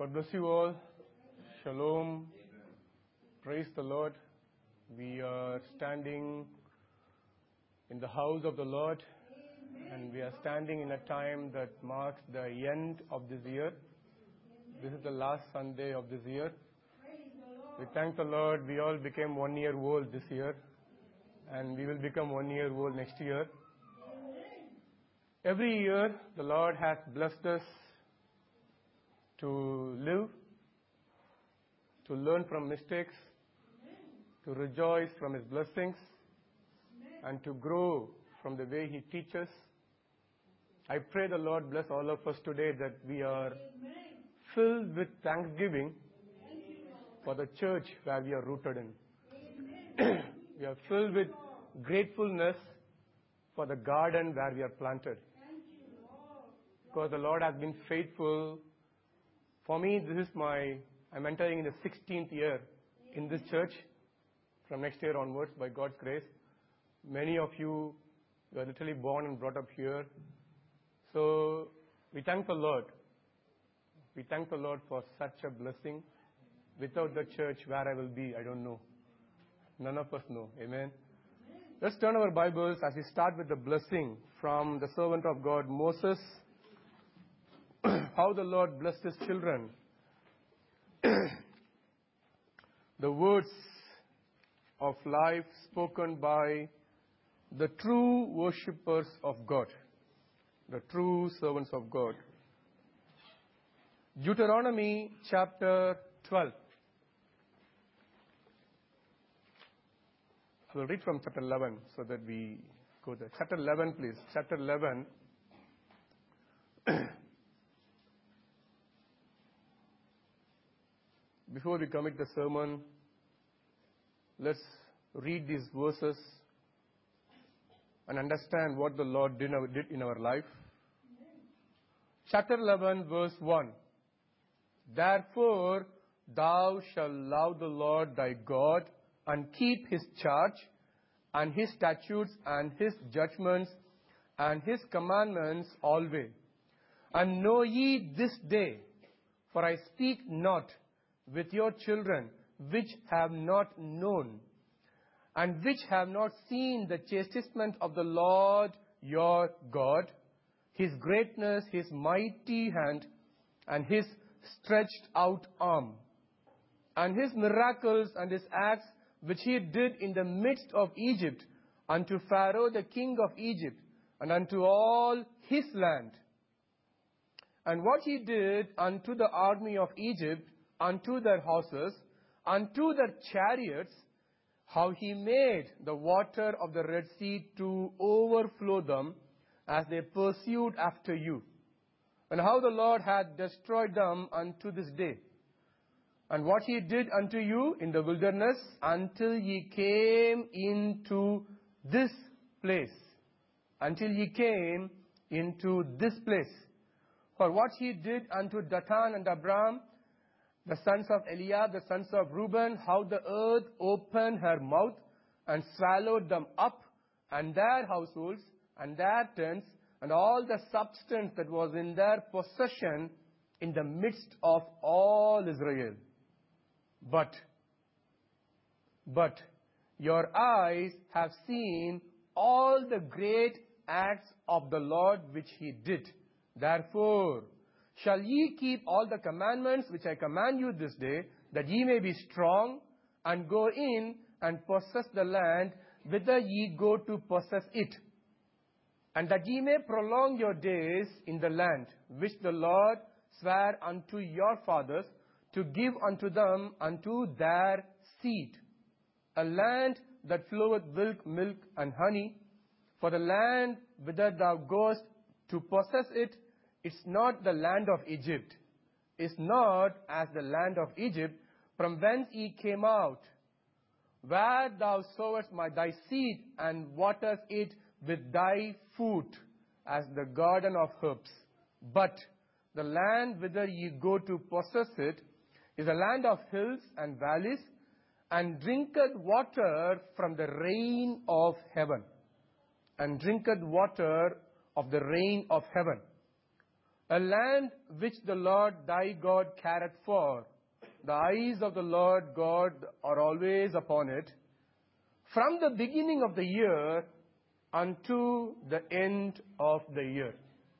God bless you all. Shalom. Praise the Lord. We are standing in the house of the Lord, and we are standing in a time that marks the end of this year. This is the last Sunday of this year. We thank the Lord. We all became 1 year old this year, and we will become 1 year old next year. Every year, the Lord has blessed us to live, to learn from mistakes, to rejoice from His blessings, and to grow from the way He teaches. I pray the Lord bless all of us today that we are filled with thanksgiving for the church where we are rooted in. We are filled with gratefulness for the garden where we are planted. Because the Lord has been faithful. For me, I'm entering in the 16th year in this church from next year onwards by God's grace. Many of you were literally born and brought up here. So we thank the Lord. We thank the Lord for such a blessing. Without the church, where I will be, I don't know. None of us know. Amen. Let's turn our Bibles as we start with the blessing from the servant of God, Moses. How the Lord blessed His children. The words of life spoken by the true worshippers of God, the true servants of God. Deuteronomy chapter 12. I will read from chapter 11 so that we go there. Chapter 11, please. Chapter 11. Before we commit the sermon, let's read these verses and understand what the Lord did in our life. Chapter 11, verse 1. Therefore, thou shalt love the Lord thy God and keep His charge and His statutes and His judgments and His commandments always. And know ye this day, for I speak not with your children, which have not known, and which have not seen the chastisement of the Lord your God, His greatness, His mighty hand, and His stretched out arm, and His miracles and His acts, which He did in the midst of Egypt, unto Pharaoh the king of Egypt, and unto all his land. And what He did unto the army of Egypt, unto their horses, unto their chariots, how He made the water of the Red Sea to overflow them as they pursued after you, and how the Lord had destroyed them unto this day. And what He did unto you in the wilderness until ye came into this place. Until ye came into this place. For what He did unto Dathan and Abiram, the sons of Eliab, the sons of Reuben, how the earth opened her mouth and swallowed them up, and their households, and their tents, and all the substance that was in their possession in the midst of all Israel. But your eyes have seen all the great acts of the Lord which He did. Therefore, shall ye keep all the commandments which I command you this day, that ye may be strong, and go in and possess the land whither ye go to possess it, and that ye may prolong your days in the land which the Lord sware unto your fathers, to give unto them, unto their seed, a land that floweth milk and honey. For the land whither thou goest to possess it, it's not the land of Egypt. It's not as the land of Egypt, from whence ye came out, where thou sowest thy seed, and waterest it with thy food, as the garden of herbs. But the land whither ye go to possess it is a land of hills and valleys, and drinketh water from the rain of heaven. And drinketh water of the rain of heaven. A land which the Lord thy God careth for. The eyes of the Lord God are always upon it, from the beginning of the year unto the end of the year.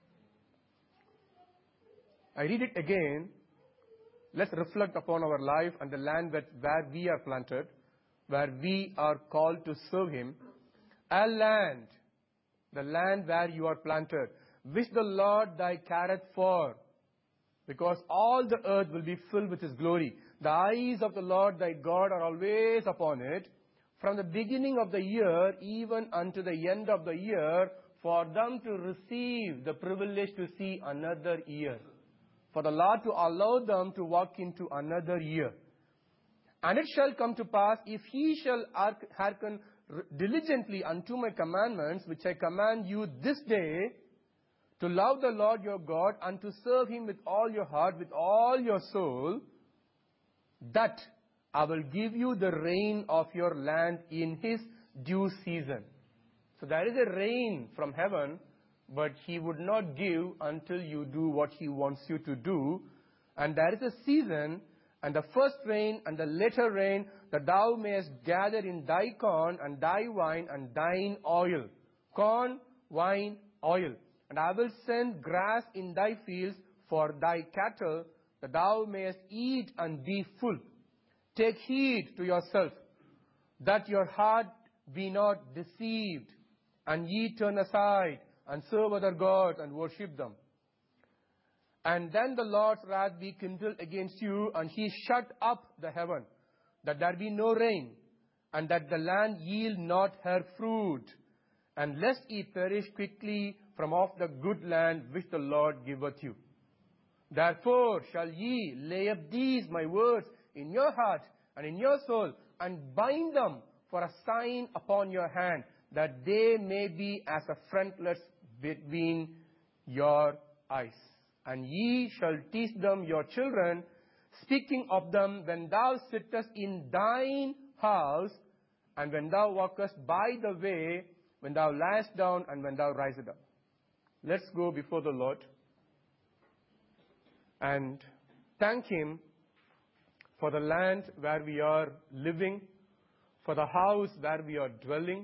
I read it again. Let's reflect upon our life and the land where we are planted, where we are called to serve Him. A land, the land where you are planted, which the Lord thy careth for, because all the earth will be filled with His glory. The eyes of the Lord thy God are always upon it, from the beginning of the year even unto the end of the year, for them to receive the privilege to see another year. For the Lord to allow them to walk into another year. And it shall come to pass, if ye shall hearken diligently unto my commandments, which I command you this day, to love the Lord your God, and to serve Him with all your heart, with all your soul, that I will give you the rain of your land in His due season. So there is a rain from heaven, but He would not give until you do what He wants you to do. And there is a season, and the first rain and the latter rain, that thou mayest gather in thy corn and thy wine and thine oil. Corn, wine, oil. And I will send grass in thy fields for thy cattle, that thou mayest eat and be full. Take heed to yourself, that your heart be not deceived, and ye turn aside, and serve other gods, and worship them. And then the Lord's wrath be kindled against you, and He shut up the heaven, that there be no rain, and that the land yield not her fruit, and lest ye perish quickly from off the good land which the Lord giveth you. Therefore shall ye lay up these my words in your heart and in your soul, and bind them for a sign upon your hand, that they may be as a frontlets between your eyes. And ye shall teach them your children, speaking of them when thou sittest in thine house, and when thou walkest by the way, when thou liest down, and when thou risest up. Let's go before the Lord and thank Him for the land where we are living, for the house where we are dwelling.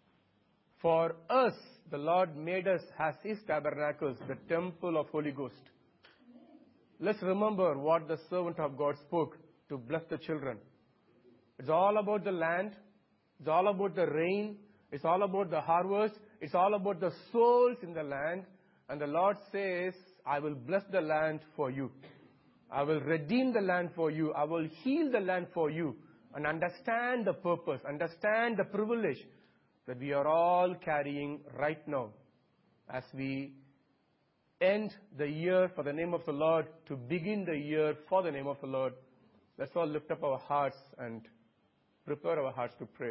For us, the Lord made us as His tabernacles, the temple of Holy Ghost. Let's remember what the servant of God spoke to bless the children. It's all about the land. It's all about the rain. It's all about the harvest. It's all about the souls in the land. And the Lord says, I will bless the land for you. I will redeem the land for you. I will heal the land for you. And understand the purpose, understand the privilege that we are all carrying right now as we end the year for the name of the Lord, to begin the year for the name of the Lord. Let's all lift up our hearts and prepare our hearts to pray.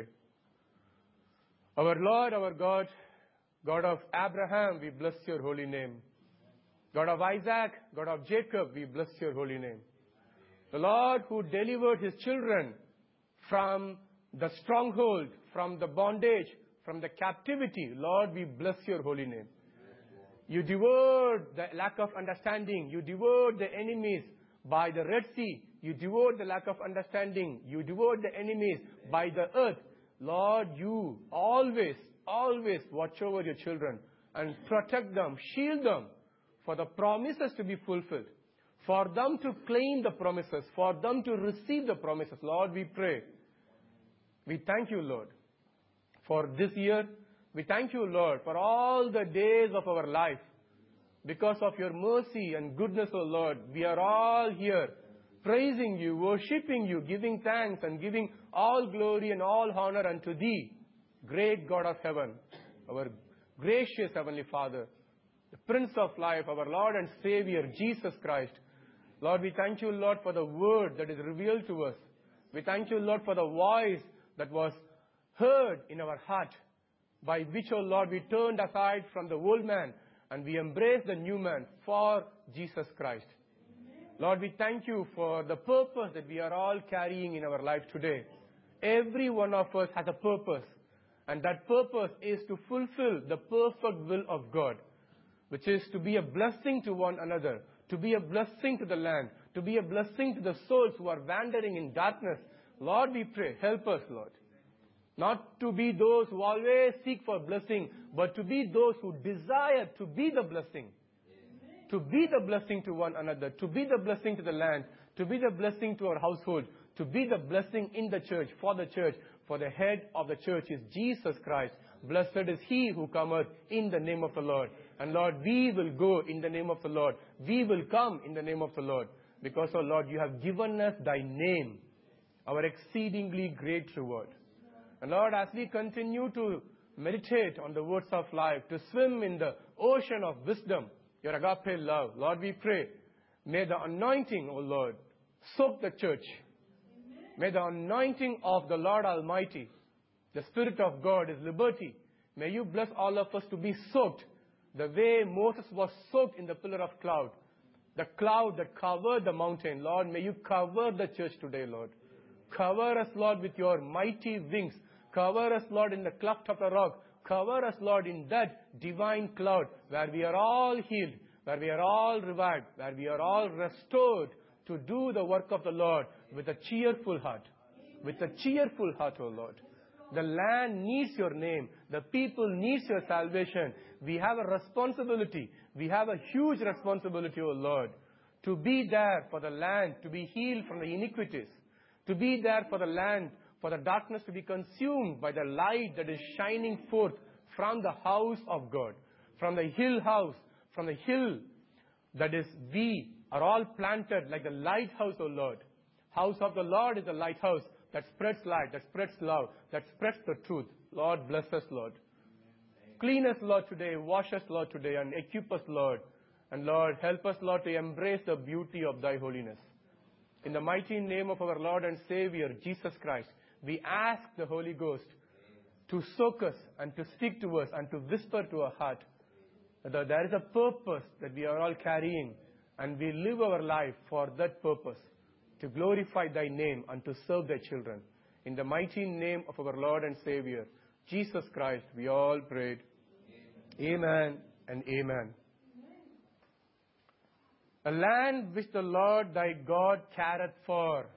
Our Lord, our God, God of Abraham, we bless your holy name. God of Isaac, God of Jacob, we bless your holy name. The Lord who delivered His children from the stronghold, from the bondage, from the captivity, Lord, we bless your holy name. You devoured the lack of understanding. You devoured the enemies by the Red Sea. You devoured the lack of understanding. You devoured the enemies by the earth. Lord, you always watch over your children and protect them, shield them for the promises to be fulfilled, for them to claim the promises, for them to receive the promises. Lord, we pray. We thank you, Lord, for this year. We thank you, Lord, for all the days of our life. Because of your mercy and goodness, O Lord, we are all here praising you, worshipping you, giving thanks and giving all glory and all honor unto thee, great God of heaven, our gracious Heavenly Father, the Prince of Life, our Lord and Savior, Jesus Christ. Lord, we thank you, Lord, for the word that is revealed to us. We thank you, Lord, for the voice that was heard in our heart, by which, O Lord, we turned aside from the old man and we embraced the new man for Jesus Christ. Lord, we thank you for the purpose that we are all carrying in our life today. Every one of us has a purpose, and that purpose is to fulfill the perfect will of God. which is to be a blessing to one another, to be a blessing to the land, to be a blessing to the souls who are wandering in darkness. Lord, we pray, help us, Lord. Not to be those who always seek for blessing, but to be those who desire to be the blessing. To be the blessing to one another, to be the blessing to the land, to be the blessing to our household, to be the blessing in the church, for the head of the church is Jesus Christ. Blessed is he who cometh in the name of the Lord. And Lord, we will go in the name of the Lord. We will come in the name of the Lord. Because, oh Lord, you have given us thy name, our exceedingly great reward. And Lord, as we continue to meditate on the words of life, to swim in the ocean of wisdom, your agape love, Lord, we pray, may the anointing, O Lord, soak the church. May the anointing of the Lord Almighty, the Spirit of God is liberty. May you bless all of us to be soaked the way Moses was soaked in the pillar of cloud. The cloud that covered the mountain. Lord, may you cover the church today, Lord. Cover us, Lord, with your mighty wings. Cover us, Lord, in the cleft of the rock. Cover us, Lord, in that divine cloud where we are all healed, where we are all revived, where we are all restored to do the work of the Lord with a cheerful heart. With a cheerful heart, O Lord. The land needs your name. The people needs your salvation. We have a responsibility. We have a huge responsibility, O Lord, to be there for the land, to be healed from the iniquities, to be there for the land, for the darkness to be consumed by the light that is shining forth from the house of God, from the hill house, from the hill that is we are all planted like the lighthouse, O Lord. House of the Lord is a lighthouse that spreads light, that spreads love, that spreads the truth. Lord, bless us, Lord. Clean us, Lord, today. Wash us, Lord, today, and equip us, Lord. And Lord, help us, Lord, to embrace the beauty of thy holiness. In the mighty name of our Lord and Savior, Jesus Christ, we ask the Holy Ghost to soak us and to speak to us and to whisper to our heart that there is a purpose that we are all carrying, and we live our life for that purpose, to glorify thy name and to serve thy children. In the mighty name of our Lord and Savior, Jesus Christ, we all prayed. Amen and amen. A land which the Lord thy God careth for.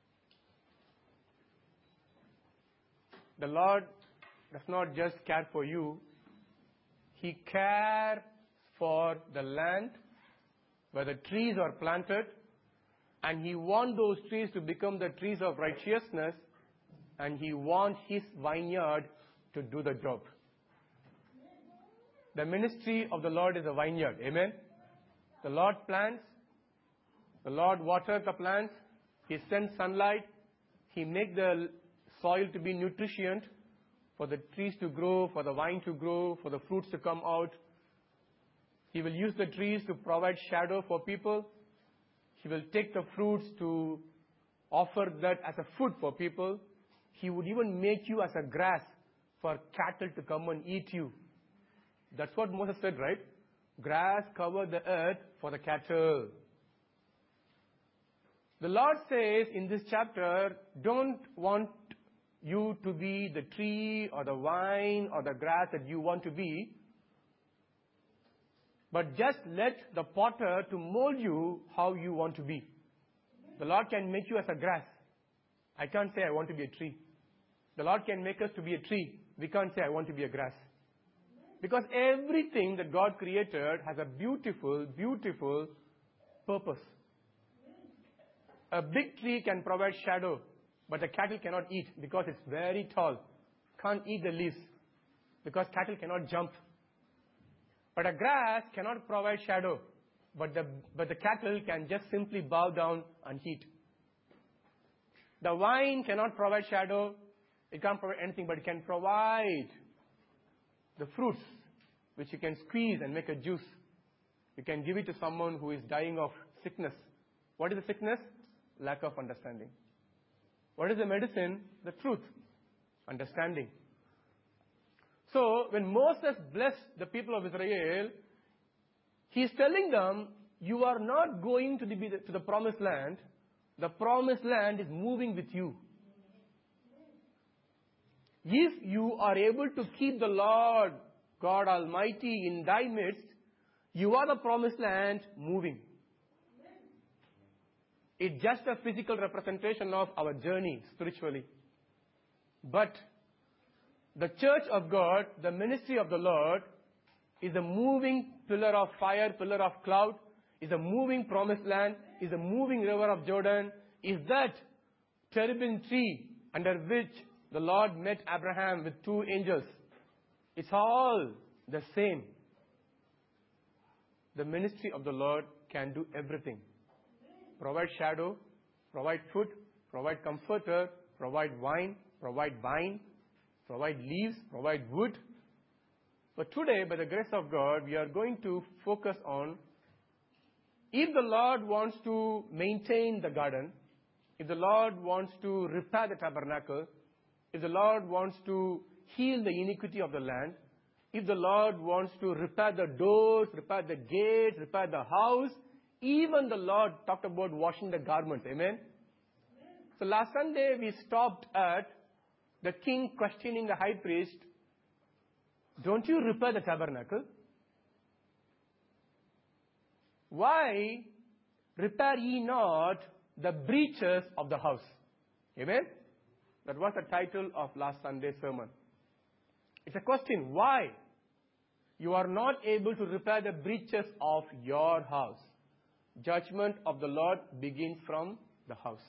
The Lord does not just care for you. He cares for the land where the trees are planted, and He wants those trees to become the trees of righteousness, and He wants His vineyard to do the job. The ministry of the Lord is a vineyard. Amen? The Lord plants. The Lord waters the plants. He sends sunlight. He makes the soil to be nutrient for the trees to grow, for the vine to grow, for the fruits to come out. He will use the trees to provide shadow for people. He will take the fruits to offer that as a food for people. He would even make you as a grass for cattle to come and eat you. That's what Moses said, right? Grass covered the earth for the cattle. The Lord says in this chapter, don't want you to be the tree or the vine or the grass that you want to be, but just let the potter to mold you how you want to be. The Lord can make you as a grass. I can't say I want to be a tree. The Lord can make us to be a tree. We can't say I want to be a grass. Because everything that God created has a beautiful, beautiful purpose. A big tree can provide shadow, but the cattle cannot eat because it's very tall. Can't eat the leaves because cattle cannot jump. But a grass cannot provide shadow, but the cattle can just simply bow down and eat. The vine cannot provide shadow. It can't provide anything, but it can provide the fruits, which you can squeeze and make a juice. You can give it to someone who is dying of sickness. What is the sickness? Lack of understanding. What is the medicine? The truth. Understanding. So, when Moses blessed the people of Israel, he is telling them, you are not going to the promised land. The promised land is moving with you. If you are able to keep the Lord God Almighty in thy midst, You are the promised land moving. It's just a physical representation of our journey spiritually. But the church of God, the ministry of the Lord, is a moving pillar of fire, pillar of cloud, is a moving promised land, is a moving river of Jordan, is that terebinth tree under which the Lord met Abraham with two angels. It's all the same. The ministry of the Lord can do everything. Provide shadow, provide food, provide comforter, provide wine, provide vine, provide leaves, provide wood. But today, by the grace of God, we are going to focus on, if the Lord wants to maintain the garden, if the Lord wants to repair the tabernacle, if the Lord wants to heal the iniquity of the land, if the Lord wants to repair the doors, repair the gates, repair the house, even the Lord talked about washing the garments. Amen? So last Sunday we stopped at the king questioning the high priest, don't you repair the tabernacle? Why repair ye not the breaches of the house? Amen? That was the title of last Sunday's sermon. It's a question. Why? You are not able to repair the breaches of your house. Judgment of the Lord begins from the house.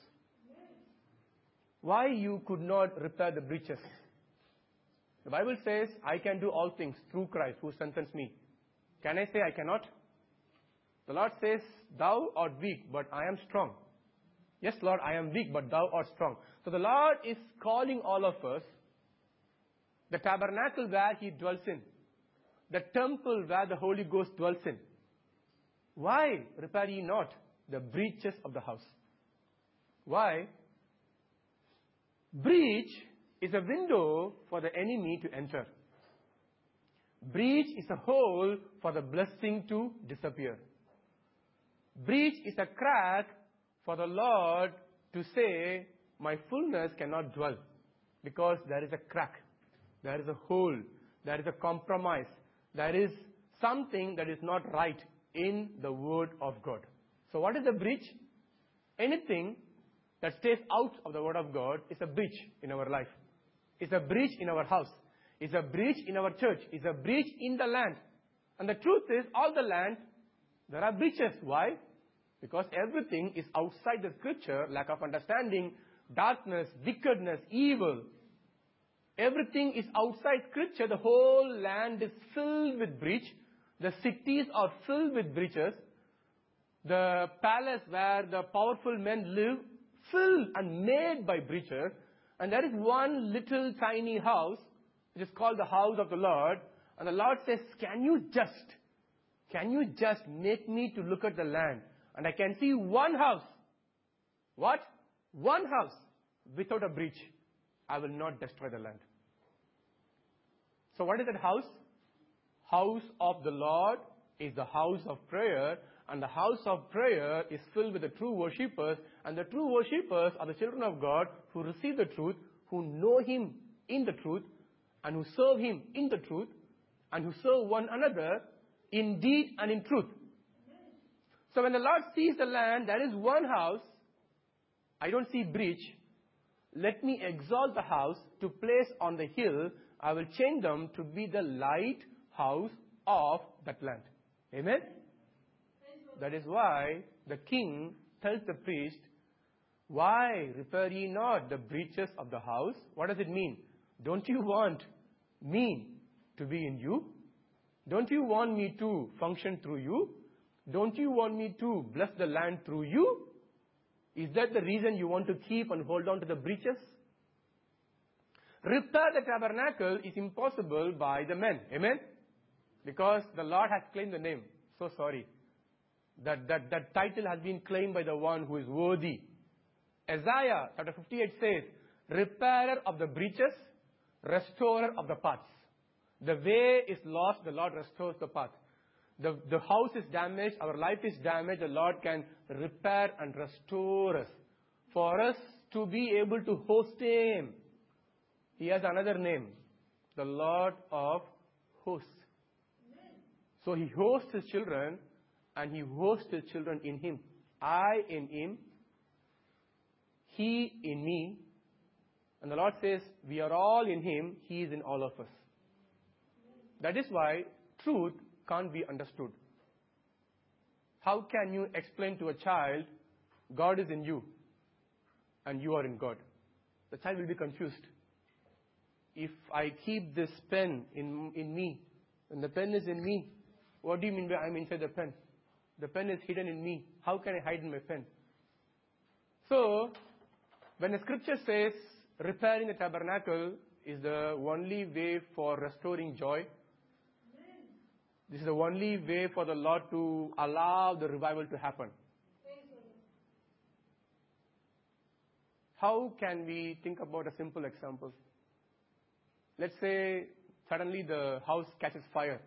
Why you could not repair the breaches? The Bible says, I can do all things through Christ who strengthens me. Can I say I cannot? The Lord says, thou art weak, but I am strong. Yes, Lord, I am weak, but thou art strong. So the Lord is calling all of us, the tabernacle where He dwells in, the temple where the Holy Ghost dwells in. Why repair ye not the breaches of the house? Why? Breach is a window for the enemy to enter. Breach is a hole for the blessing to disappear. Breach is a crack for the Lord to say, my fullness cannot dwell, because there is a crack, there is a hole, there is a compromise, there is something that is not right in the Word of God. So what is a breach? Anything that stays out of the Word of God is a breach in our life. It's a breach in our house. It's a breach in our church. It's a breach in the land. And the truth is, all the land, there are breaches. Why? Because everything is outside the Scripture, lack of understanding, darkness, wickedness, evil. Everything is outside Scripture. The whole land is filled with breach. The cities are filled with breaches. The palace where the powerful men live, filled and made by breaches. And there is one little tiny house, which is called the house of the Lord. And the Lord says, can you just make me to look at the land? And I can see one house. What? One house without a breach. I will not destroy the land. So what is that house? House of the Lord is the house of prayer. And the house of prayer is filled with the true worshippers. And the true worshippers are the children of God who receive the truth, who know Him in the truth, and who serve Him in the truth, and who serve one another in deed and in truth. So when the Lord sees the land, there is one house. I don't see breach. Let me exalt the house to place on the hill. I will change them to be the lighthouse of that land. Amen? That is why the king tells the priest, why repair ye not the breaches of the house? What does it mean? Don't you want me to be in you? Don't you want me to function through you? Don't you want me to bless the land through you? Is that the reason you want to keep and hold on to the breaches? Repair the tabernacle is impossible by the men. Amen? Because the Lord has claimed the name. So sorry. That title has been claimed by the one who is worthy. Isaiah chapter 58 says, repairer of the breaches, restorer of the paths. The way is lost, the Lord restores the path. The house is damaged, our life is damaged, the Lord can repair and restore us. For us to be able to host Him, He has another name, the Lord of hosts. So he hosts his children, and he hosts his children in him. I in him, he in me. And the Lord says, we are all in him, he is in all of us. That is why truth can't be understood. How can you explain to a child, God is in you, and you are in God? The child will be confused. If I keep this pen in me, and the pen is in me, what do you mean by I'm inside the pen? The pen is hidden in me. How can I hide in my pen? So, when the scripture says repairing the tabernacle is the only way for restoring joy, this is the only way for the Lord to allow the revival to happen. How can we think about a simple example? Let's say suddenly the house catches fire.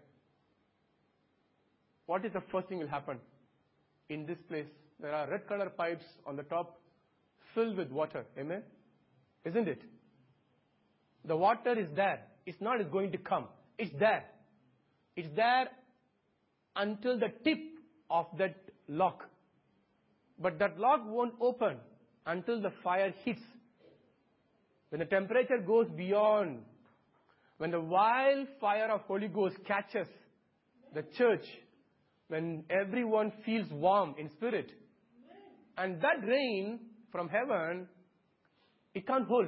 What is the first thing will happen? In this place, there are red color pipes on the top filled with water. Amen? Isn't it? The water is there. It's not it's going to come. It's there. It's there until the tip of that lock. But that lock won't open until the fire hits. When the temperature goes beyond, when the wildfire of Holy Ghost catches the church, when everyone feels warm in spirit, and that rain from heaven, it can't hold.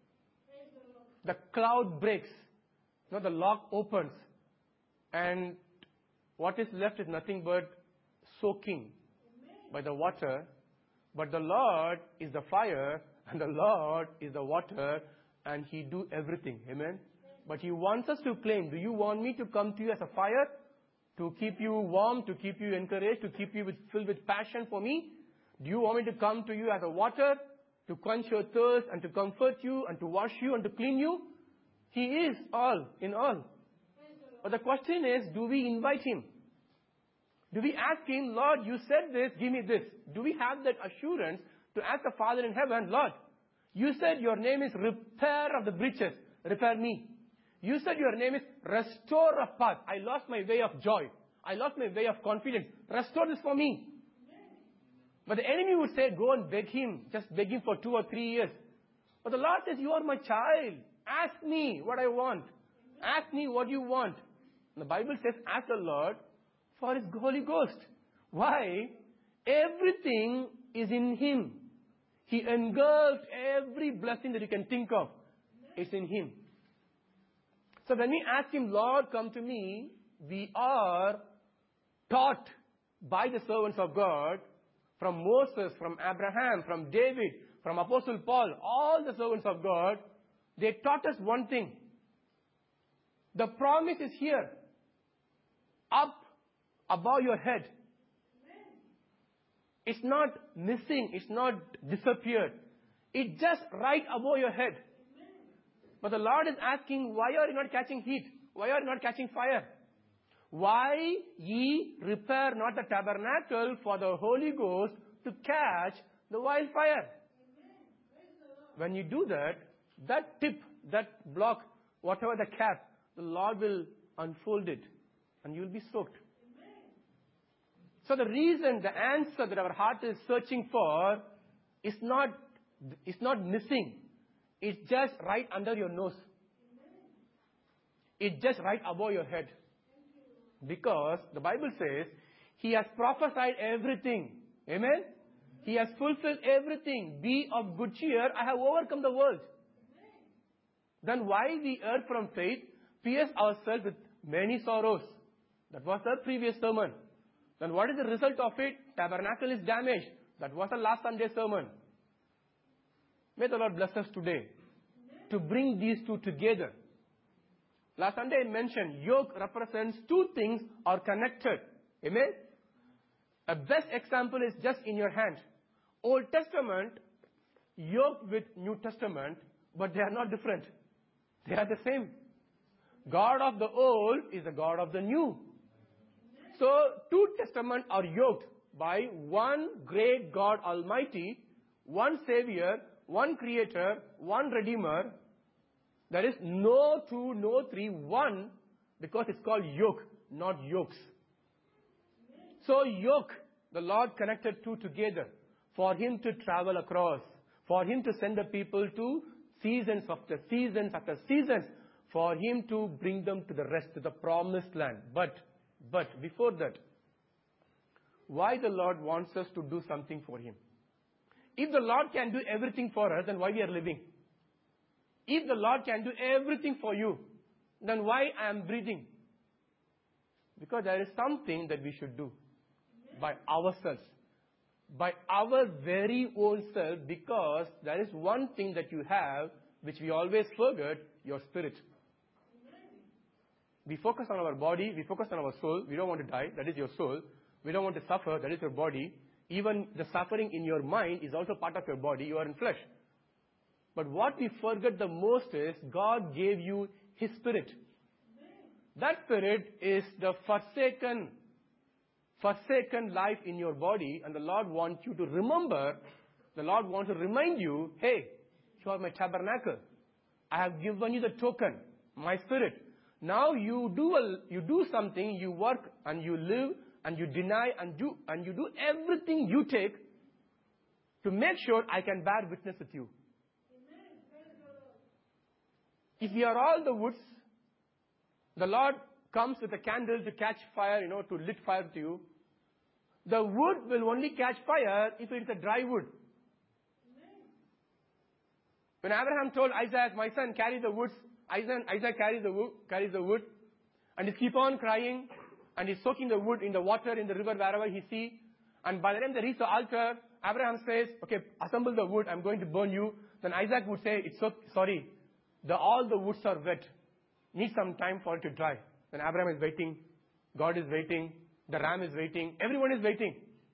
The cloud breaks. You know, the lock opens. And what is left is nothing but soaking by the water. But the Lord is the fire, and the Lord is the water, and He do everything. Amen? But He wants us to claim, do you want me to come to you as a fire? To keep you warm, to keep you encouraged, to keep you filled with passion for me? Do you want me to come to you as a water? To quench your thirst, and to comfort you, and to wash you, and to clean you? He is all, in all. But the question is, do we invite Him? Do we ask Him, Lord, you said this, give me this? Do we have that assurance to ask the Father in heaven, Lord, you said your name is repair of the breaches, repair me. You said your name is restore of path. I lost my way of joy. I lost my way of confidence. Restore this for me. But the enemy would say, go and beg Him. Just beg Him for 2 or 3 years. But the Lord says, you are my child. Ask me what I want. Ask me what you want. And the Bible says, ask the Lord for His Holy Ghost. Why? Everything is in Him. He engulfed every blessing that you can think of. It's in Him. So when we ask Him, Lord, come to me, we are taught by the servants of God, from Moses, from Abraham, from David, from Apostle Paul, all the servants of God, they taught us one thing. The promise is here. Up above your head. It's not missing. It's not disappeared. It's just right above your head. But the Lord is asking, why are you not catching heat? Why are you not catching fire? Why ye repair not the tabernacle for the Holy Ghost to catch the wildfire? When you do that, that tip, that block, whatever the cap, the Lord will unfold it and you will be soaked. So the reason, the answer that our heart is searching for is not missing. It's just right under your nose. It's just right above your head. Because the Bible says, He has prophesied everything. Amen? He has fulfilled everything. Be of good cheer. I have overcome the world. Then why we err from faith, pierce ourselves with many sorrows? That was the previous sermon. Then what is the result of it? Tabernacle is damaged. That was the last Sunday sermon. May the Lord bless us today to bring these two together. Last Sunday I mentioned yoke represents two things are connected. Amen? A best example is just in your hand. Old Testament yoked with New Testament, but they are not different. They are the same. God of the old is the God of the new. So, two testaments are yoked by one great God Almighty, one Savior, one Creator, one Redeemer. There is no two, no three, one, because it's called yoke, not yokes. So yoke, the Lord connected two together for him to travel across, for him to send the people to seasons after seasons after seasons, for him to bring them to the rest, to the promised land. But before that, why the Lord wants us to do something for him? If the Lord can do everything for us, then why we are living? If the Lord can do everything for you, then why I am breathing? Because there is something that we should do by ourselves, by our very own self, because there is one thing that you have which we always forget, your spirit. We focus on our body, we focus on our soul. We don't want to die, that is your soul. We don't want to suffer, that is your body. Even the suffering in your mind is also part of your body, you are in flesh. But what we forget the most is God gave you His Spirit. That Spirit is the forsaken life in your body, and the Lord wants you to remember, the Lord wants to remind you, hey, you are my tabernacle. I have given you the token, my Spirit. Now you do something, you work and you live and you deny and you do everything you take to make sure I can bear witness with you. If we are all the woods, the Lord comes with a candle to catch fire, to lit fire to you. The wood will only catch fire if it is a dry wood. When Abraham told Isaac, my son, carry the woods, Isaac carries the wood, and he keep on crying, and he's soaking the wood in the water, in the river, wherever he sees. And by the time they reach the altar, Abraham says, okay, assemble the wood, I'm going to burn you. Then Isaac would say, sorry, all the woods are wet. Need some time for it to dry. Then Abraham is waiting, God is waiting, the ram is waiting, everyone is waiting.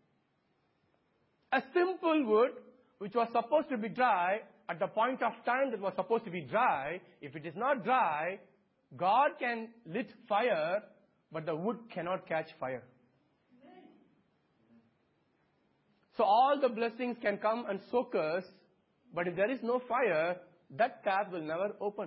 A simple wood, which was supposed to be dry, at the point of time that was supposed to be dry, if it is not dry, God can lit fire, but the wood cannot catch fire. So all the blessings can come and soak us, but if there is no fire, that tap will never open.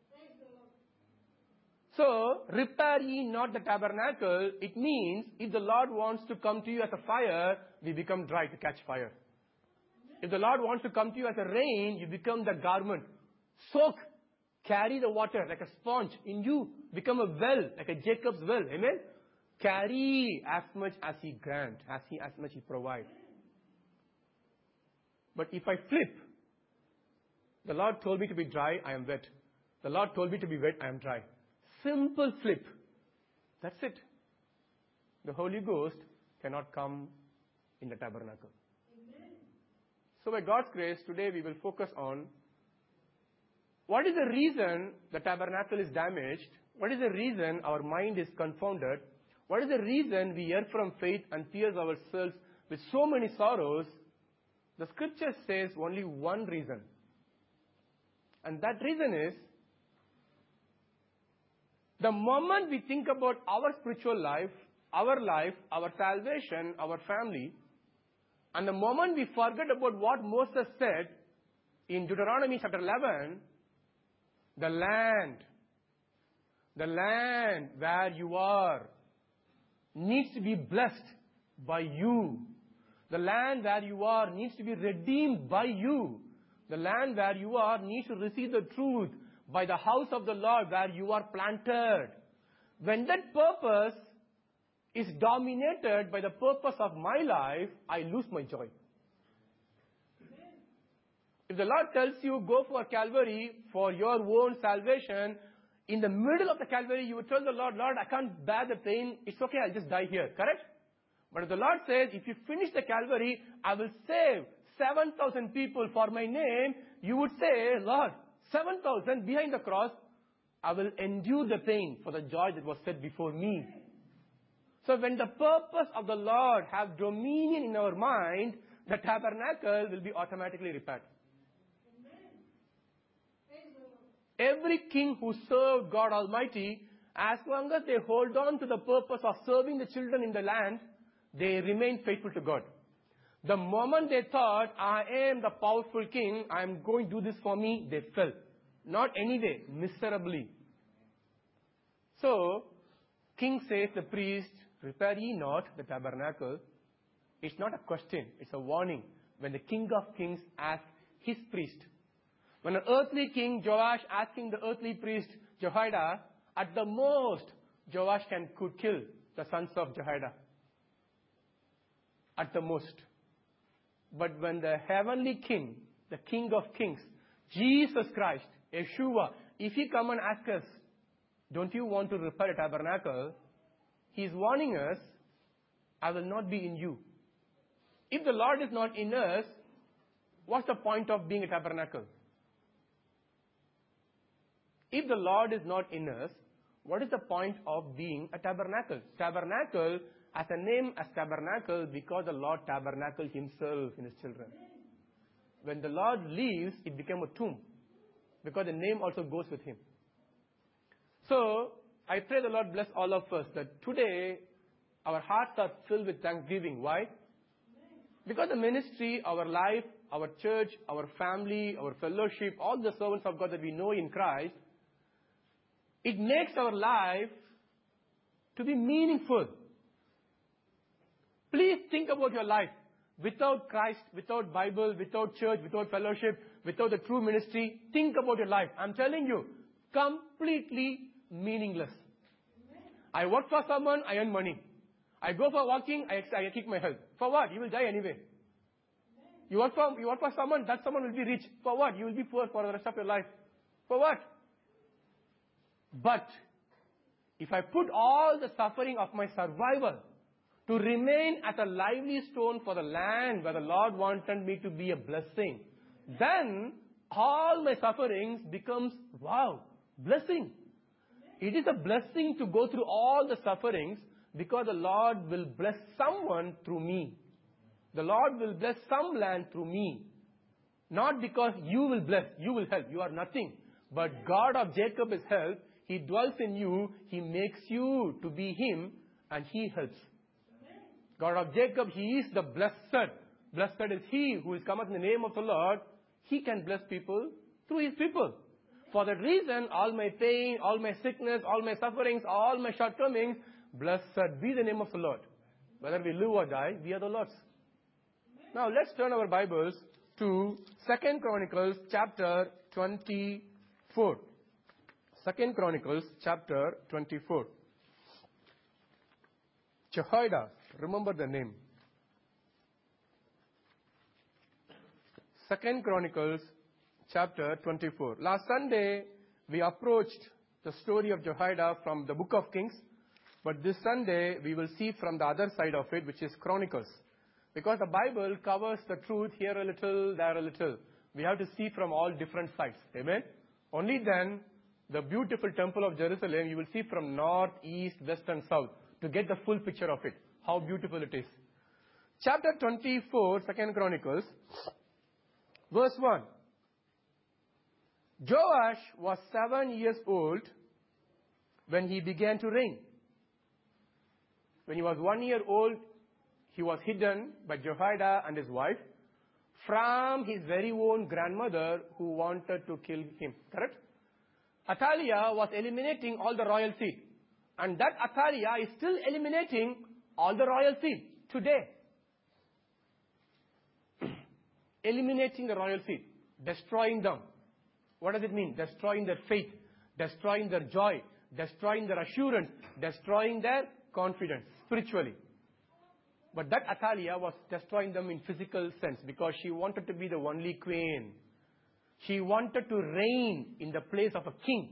So, repair ye not the tabernacle, it means if the Lord wants to come to you as a fire, we become dry to catch fire. If the Lord wants to come to you as a rain, you become the garment. Soak, carry the water like a sponge in you. Become a well, like a Jacob's well. Amen? Carry as much as He grant, as much He provide. But if I flip, the Lord told me to be dry, I am wet. The Lord told me to be wet, I am dry. Simple flip. That's it. The Holy Ghost cannot come in the tabernacle. Amen. So by God's grace, today we will focus on what is the reason the tabernacle is damaged? What is the reason our mind is confounded? What is the reason we err from faith and pierce ourselves with so many sorrows? The scripture says only one reason. And that reason is, the moment we think about our spiritual life, our salvation, our family, and the moment we forget about what Moses said in Deuteronomy chapter 11, the land where you are needs to be blessed by you. The land where you are needs to be redeemed by you. The land where you are needs to receive the truth by the house of the Lord where you are planted. When that purpose is dominated by the purpose of my life, I lose my joy. If the Lord tells you, go for Calvary for your own salvation, in the middle of the Calvary, you would tell the Lord, I can't bear the pain. It's okay, I'll just die here. Correct? But if the Lord says, if you finish the Calvary, I will save 7,000 people for my name, you would say, Lord, 7,000 behind the cross, I will endure the pain for the joy that was set before me. So when the purpose of the Lord have dominion in our mind, the tabernacle will be automatically repaired. Every king who served God Almighty, as long as they hold on to the purpose of serving the children in the land, they remain faithful to God. The moment they thought, I am the powerful king, I am going to do this for me, they fell. Not anyway, miserably. So, king says the priest, Repair ye not the tabernacle. It's not a question, it's a warning. When the King of Kings asked his priest, when an earthly king, Joash, asking the earthly priest, Jehoiada, at the most, Joash could kill the sons of Jehoiada. At the most. But when the heavenly king, the King of Kings, Jesus Christ, Yeshua, if he come and ask us, don't you want to repair a tabernacle? He is warning us, I will not be in you. If the Lord is not in us, what's the point of being a tabernacle? If the Lord is not in us, what is the point of being a tabernacle? Tabernacle, as a name as tabernacle, because the Lord tabernacled himself in his children. When the Lord leaves, it became a tomb, because the name also goes with him. So, I pray the Lord bless all of us that today our hearts are filled with thanksgiving. Why? Because the ministry, our life, our church, our family, our fellowship, all the servants of God that we know in Christ, it makes our life to be meaningful. Please think about your life. Without Christ, without Bible, without church, without fellowship, without the true ministry, think about your life. I'm telling you, completely meaningless. I work for someone, I earn money. I go for walking, I kick my health. For what? You will die anyway. You work for someone, that someone will be rich. For what? You will be poor for the rest of your life. For what? But, if I put all the suffering of my survival to remain as a lively stone for the land where the Lord wanted me to be a blessing, then all my sufferings becomes, wow, blessing. It is a blessing to go through all the sufferings because the Lord will bless someone through me. The Lord will bless some land through me. Not because you will bless, you will help, you are nothing. But God of Jacob is help. He dwells in you, He makes you to be Him, and He helps. God of Jacob, He is the blessed. Blessed is He who is cometh in the name of the Lord. He can bless people through His people. For that reason, all my pain, all my sickness, all my sufferings, all my shortcomings, blessed be the name of the Lord. Whether we live or die, we are the Lord's. Now let's turn our Bibles to 2 Chronicles chapter 24. 2 Chronicles chapter 24. Jehoiada, remember the name. 2 Chronicles chapter 24. Last Sunday, we approached the story of Jehoiada from the book of Kings. But this Sunday, we will see from the other side of it, which is Chronicles. Because the Bible covers the truth here a little, there a little. We have to see from all different sides. Amen? Only then, the beautiful temple of Jerusalem, you will see from north, east, west and south to get the full picture of it. How beautiful it is. Chapter 24, 2 Chronicles, verse 1. Joash was 7 years old when he began to reign. When he was 1 year old, he was hidden by Jehoiada and his wife from his very own grandmother who wanted to kill him. Correct? Athaliah was eliminating all the royal seed. And that Athaliah is still eliminating all the royal seed today. Eliminating the royal seed. Destroying them. What does it mean? Destroying their faith. Destroying their joy. Destroying their assurance. Destroying their confidence. Spiritually. But that Athaliah was destroying them in physical sense because she wanted to be the only queen. She wanted to reign in the place of a king.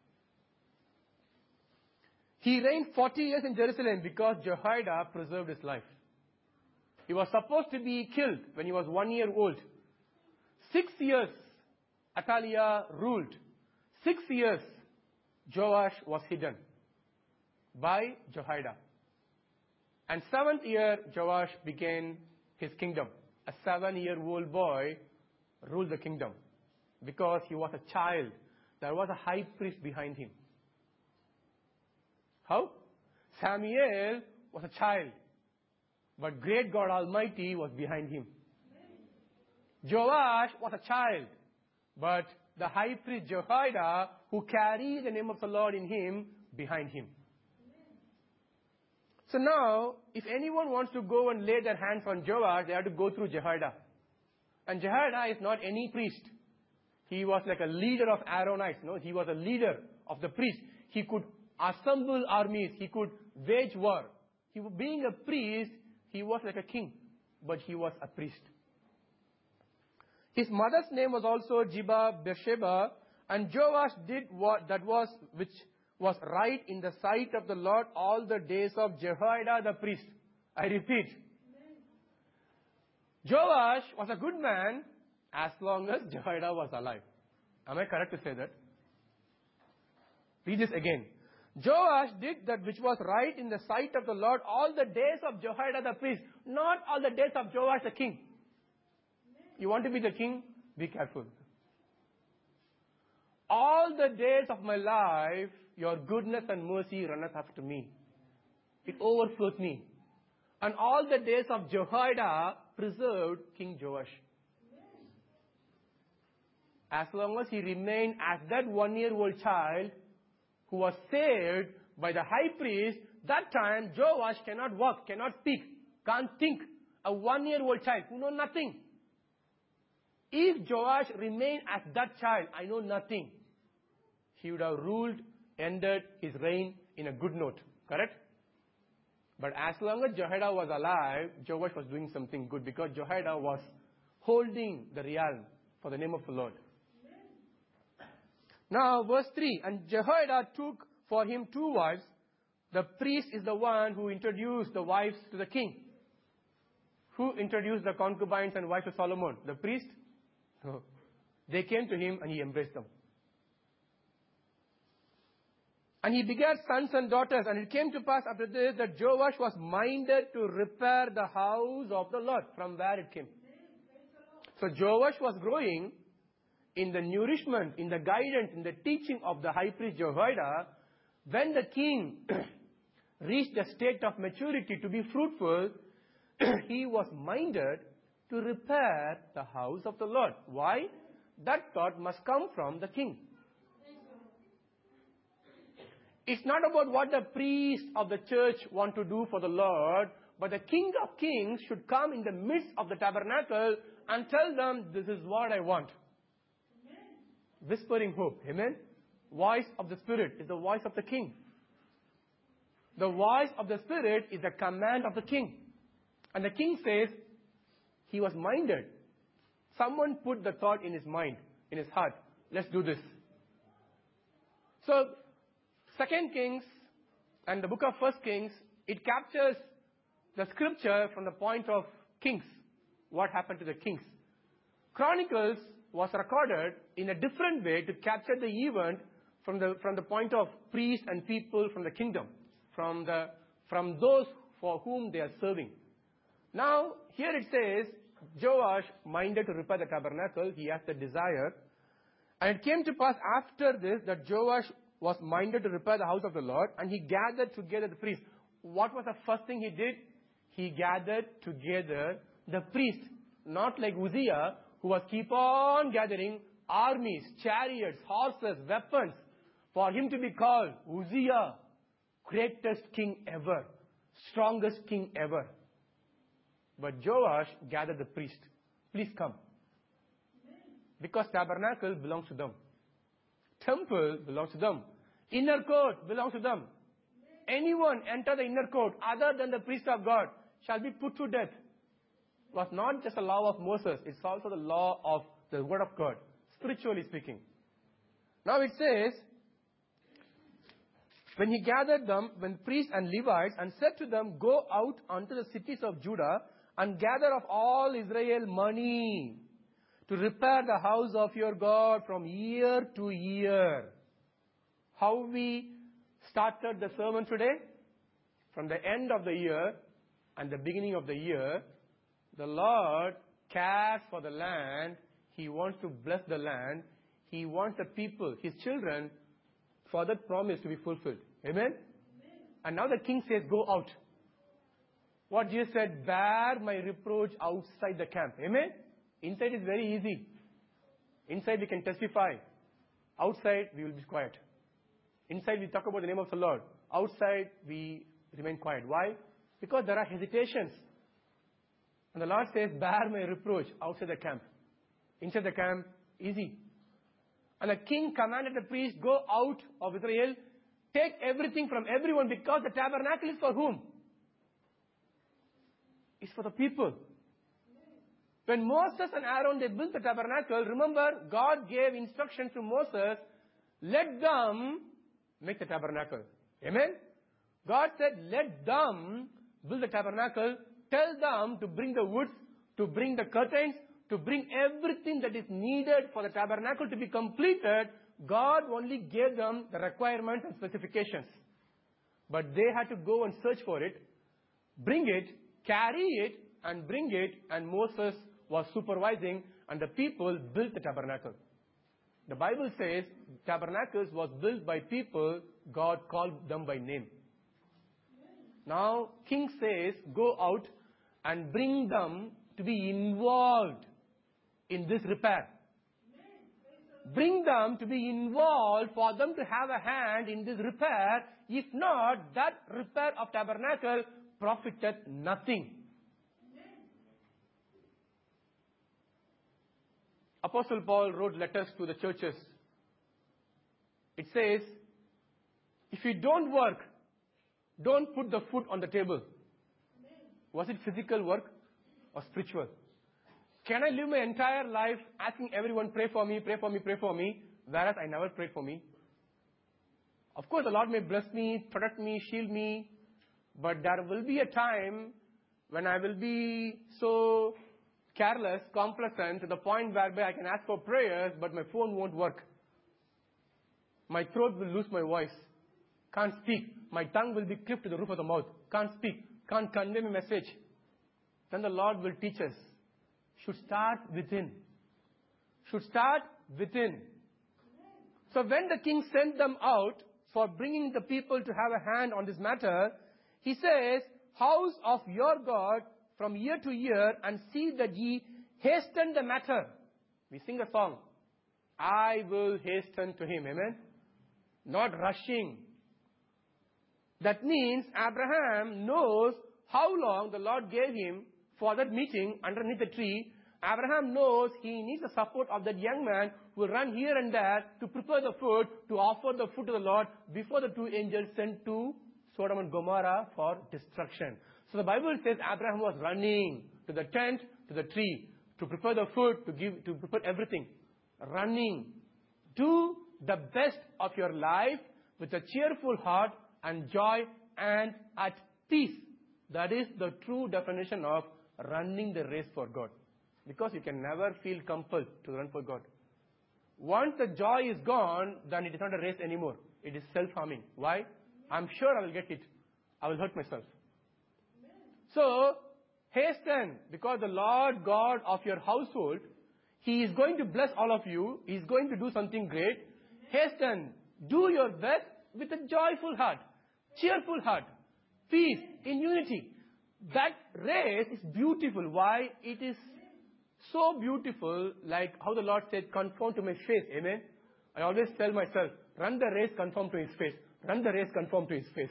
He reigned 40 years in Jerusalem because Jehoiada preserved his life. He was supposed to be killed when he was 1 year old. 6 years Athaliah ruled. 6 years Joash was hidden by Jehoiada. And 7th year Joash began his kingdom. A 7-year-old boy ruled the kingdom. Because he was a child, there was a high priest behind him. How? Samuel was a child, but great God Almighty was behind him. Joash was a child, but the high priest Jehoiada, who carried the name of the Lord in him, behind him. So now, if anyone wants to go and lay their hands on Joash, they have to go through Jehoiada. And Jehoiada is not any priest. He was like a leader of Aaronites. No, he was a leader of the priests. He could assemble armies. He could wage war. Being a priest, he was like a king, but he was a priest. His mother's name was also Ziba Beersheba, and Joash did which was right in the sight of the Lord all the days of Jehoiada the priest. I repeat. Joash was a good man as long as Jehoiada was alive. Am I correct to say that? Read this again. Joash did that which was right in the sight of the Lord all the days of Jehoiada the priest, not all the days of Joash the king. You want to be the king? Be careful. All the days of my life, your goodness and mercy runneth after me. It overflows me. And all the days of Jehoiada preserved King Joash. As long as he remained as that 1-year-old child who was saved by the high priest, that time Joash cannot walk, cannot speak, can't think. A 1-year-old child who knows nothing. If Joash remained as that child, I know nothing, he would have ended his reign in a good note. Correct? But as long as Jehoiada was alive, Joash was doing something good because Jehoiada was holding the realm for the name of the Lord. Now, verse 3, and Jehoiada took for him 2 wives. The priest is the one who introduced the wives to the king. Who introduced the concubines and wives to Solomon? The priest? No. They came to him and he embraced them. And he begat sons and daughters. And it came to pass after this that Joash was minded to repair the house of the Lord. From where it came. So Joash was growing in the nourishment, in the guidance, in the teaching of the high priest Jehoiada. When the king reached the state of maturity to be fruitful, he was minded to repair the house of the Lord. Why? That thought must come from the king. It's not about what the priests of the church want to do for the Lord, but the King of Kings should come in the midst of the tabernacle and tell them, this is what I want. Amen. Whispering hope. Amen. Voice of the Spirit is the voice of the King. The voice of the Spirit is the command of the King. And the King says, he was minded. Someone put the thought in his mind, in his heart. Let's do this. So, 2 Kings and the book of 1 Kings, it captures the scripture from the point of kings. What happened to the kings? Chronicles was recorded in a different way to capture the event from the point of priests and people from the kingdom, from those for whom they are serving. Now, here it says, Joash minded to repair the tabernacle. He has the desire. And it came to pass after this that Joash was minded to repair the house of the Lord, and he gathered together the priests. What was the first thing he did? He gathered together the priests. Not like Uzziah, who was keep on gathering armies, chariots, horses, weapons, for him to be called Uzziah, greatest king ever, strongest king ever. But Joash gathered the priest. Please come. Because tabernacle belongs to them. Temple belongs to them. Inner court belongs to them. Anyone enter the inner court other than the priest of God shall be put to death. It was not just a law of Moses. It's also the law of the word of God, spiritually speaking. Now it says, when he gathered them, when priests and Levites, and said to them, go out unto the cities of Judah and gather of all Israel money to repair the house of your God from year to year. How we started the sermon today? From the end of the year and the beginning of the year, the Lord cares for the land. He wants to bless the land. He wants the people, His children, for that promise to be fulfilled. Amen? Amen. And now the king says, go out. What Jesus said, bear my reproach outside the camp. Amen? Inside is very easy. Inside we can testify. Outside we will be quiet. Inside we talk about the name of the Lord. Outside we remain quiet. Why? Because there are hesitations. And the Lord says, bear my reproach outside the camp. Inside the camp, easy. And the king commanded the priest, go out of Israel, take everything from everyone, because the tabernacle is for whom? It's for the people. When Moses and Aaron, they built the tabernacle, remember, God gave instructions to Moses, let them make the tabernacle. Amen? God said, let them build the tabernacle, tell them to bring the woods, to bring the curtains, to bring everything that is needed for the tabernacle to be completed. God only gave them the requirements and specifications. But they had to go and search for it, bring it, carry it, and bring it, and Moses was supervising, and the people built the tabernacle. The Bible says tabernacles was built by people, God called them by name. Now, king says, go out and bring them to be involved in this repair. Bring them to be involved for them to have a hand in this repair. If not, that repair of tabernacle profited nothing. Apostle Paul wrote letters to the churches. It says, if you don't work, don't put the food on the table. Was it physical work or spiritual? Can I live my entire life asking everyone, pray for me, pray for me, pray for me, whereas I never prayed for me? Of course, the Lord may bless me, protect me, shield me, but there will be a time when I will be so careless, complacent, to the point whereby I can ask for prayers, but my phone won't work. My throat will lose my voice. Can't speak. My tongue will be clipped to the roof of the mouth. Can't speak. Can't convey a message. Then the Lord will teach us. Should start within. Should start within. So when the king sent them out for bringing the people to have a hand on this matter, he says, house of your God from year to year, and see that ye hasten the matter. We sing a song. I will hasten to him. Amen? Not rushing. That means Abraham knows how long the Lord gave him for that meeting underneath the tree. Abraham knows he needs the support of that young man who will run here and there to prepare the food, to offer the food to the Lord before the two angels sent to Sodom and Gomorrah for destruction. So the Bible says Abraham was running to the tent, to the tree, to prepare the food, to prepare everything. Running. Do the best of your life with a cheerful heart and joy and at peace. That is the true definition of running the race for God. Because you can never feel compelled to run for God. Once the joy is gone, then it is not a race anymore. It is self-harming. Why? I'm sure I will get hit. I will hurt myself. So, hasten, because the Lord God of your household, He is going to bless all of you. He is going to do something great. Hasten, do your best with a joyful heart, cheerful heart, peace, in unity. That race is beautiful. Why? It is so beautiful, like how the Lord said, conform to my face. Amen? I always tell myself, run the race, conform to His face. Run the race, conform to His face.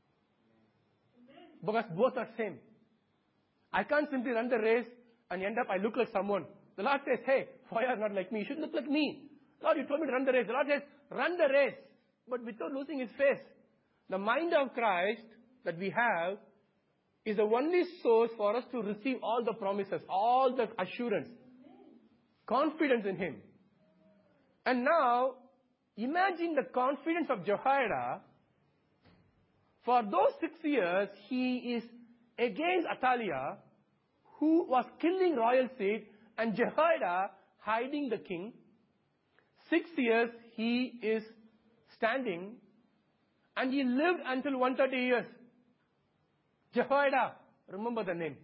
Because both are same. I can't simply run the race and end up I look like someone. The Lord says, hey, why are you not like me? You should look like me. Lord, you told me to run the race. The Lord says, run the race, but without losing His face. The mind of Christ that we have is the only source for us to receive all the promises, all the assurance, confidence in Him. And now, imagine the confidence of Jehoiada. For those 6 years, he is against Athaliah, who was killing royal seed, and Jehoiada hiding the king. 6 years he is standing, and he lived until 130 years. Jehoiada, remember the name.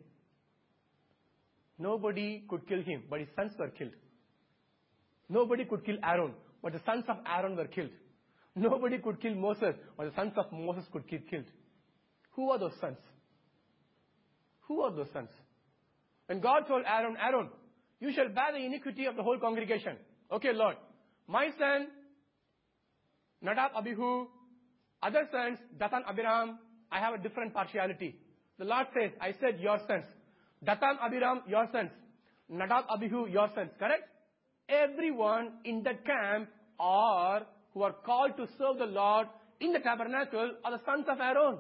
Nobody could kill him, but his sons were killed. Nobody could kill Aaron, but the sons of Aaron were killed. Nobody could kill Moses, but the sons of Moses could get killed. Who are those sons? Who are those sons? And God told Aaron, Aaron, you shall bear the iniquity of the whole congregation. Okay, Lord. My son, Nadab, Abihu, other sons, Dathan, Abiram, I have a different partiality. The Lord says, I said your sons. Dathan, Abiram, your sons. Nadab, Abihu, your sons. Correct? Everyone in that camp or who are called to serve the Lord in the tabernacle are the sons of Aaron.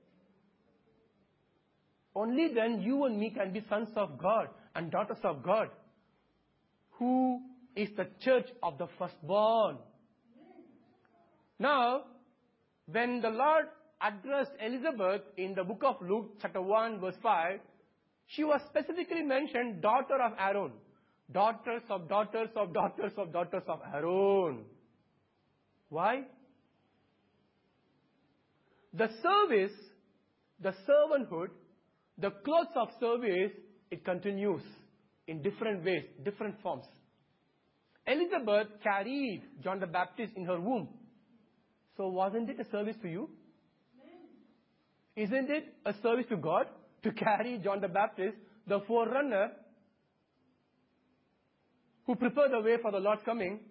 Only then you and me can be sons of God and daughters of God. Who is the church of the firstborn? Now, when the Lord addressed Elizabeth in the book of Luke, chapter 1, verse 5, she was specifically mentioned daughter of Aaron. Daughters of daughters of daughters of daughters of Aaron. Why? The service, the servanthood, the clothes of service, it continues in different ways, different forms. Elizabeth carried John the Baptist in her womb. So wasn't it a service to you? Isn't it a service to God to carry John the Baptist, the forerunner, who prepared the way for the Lord's coming?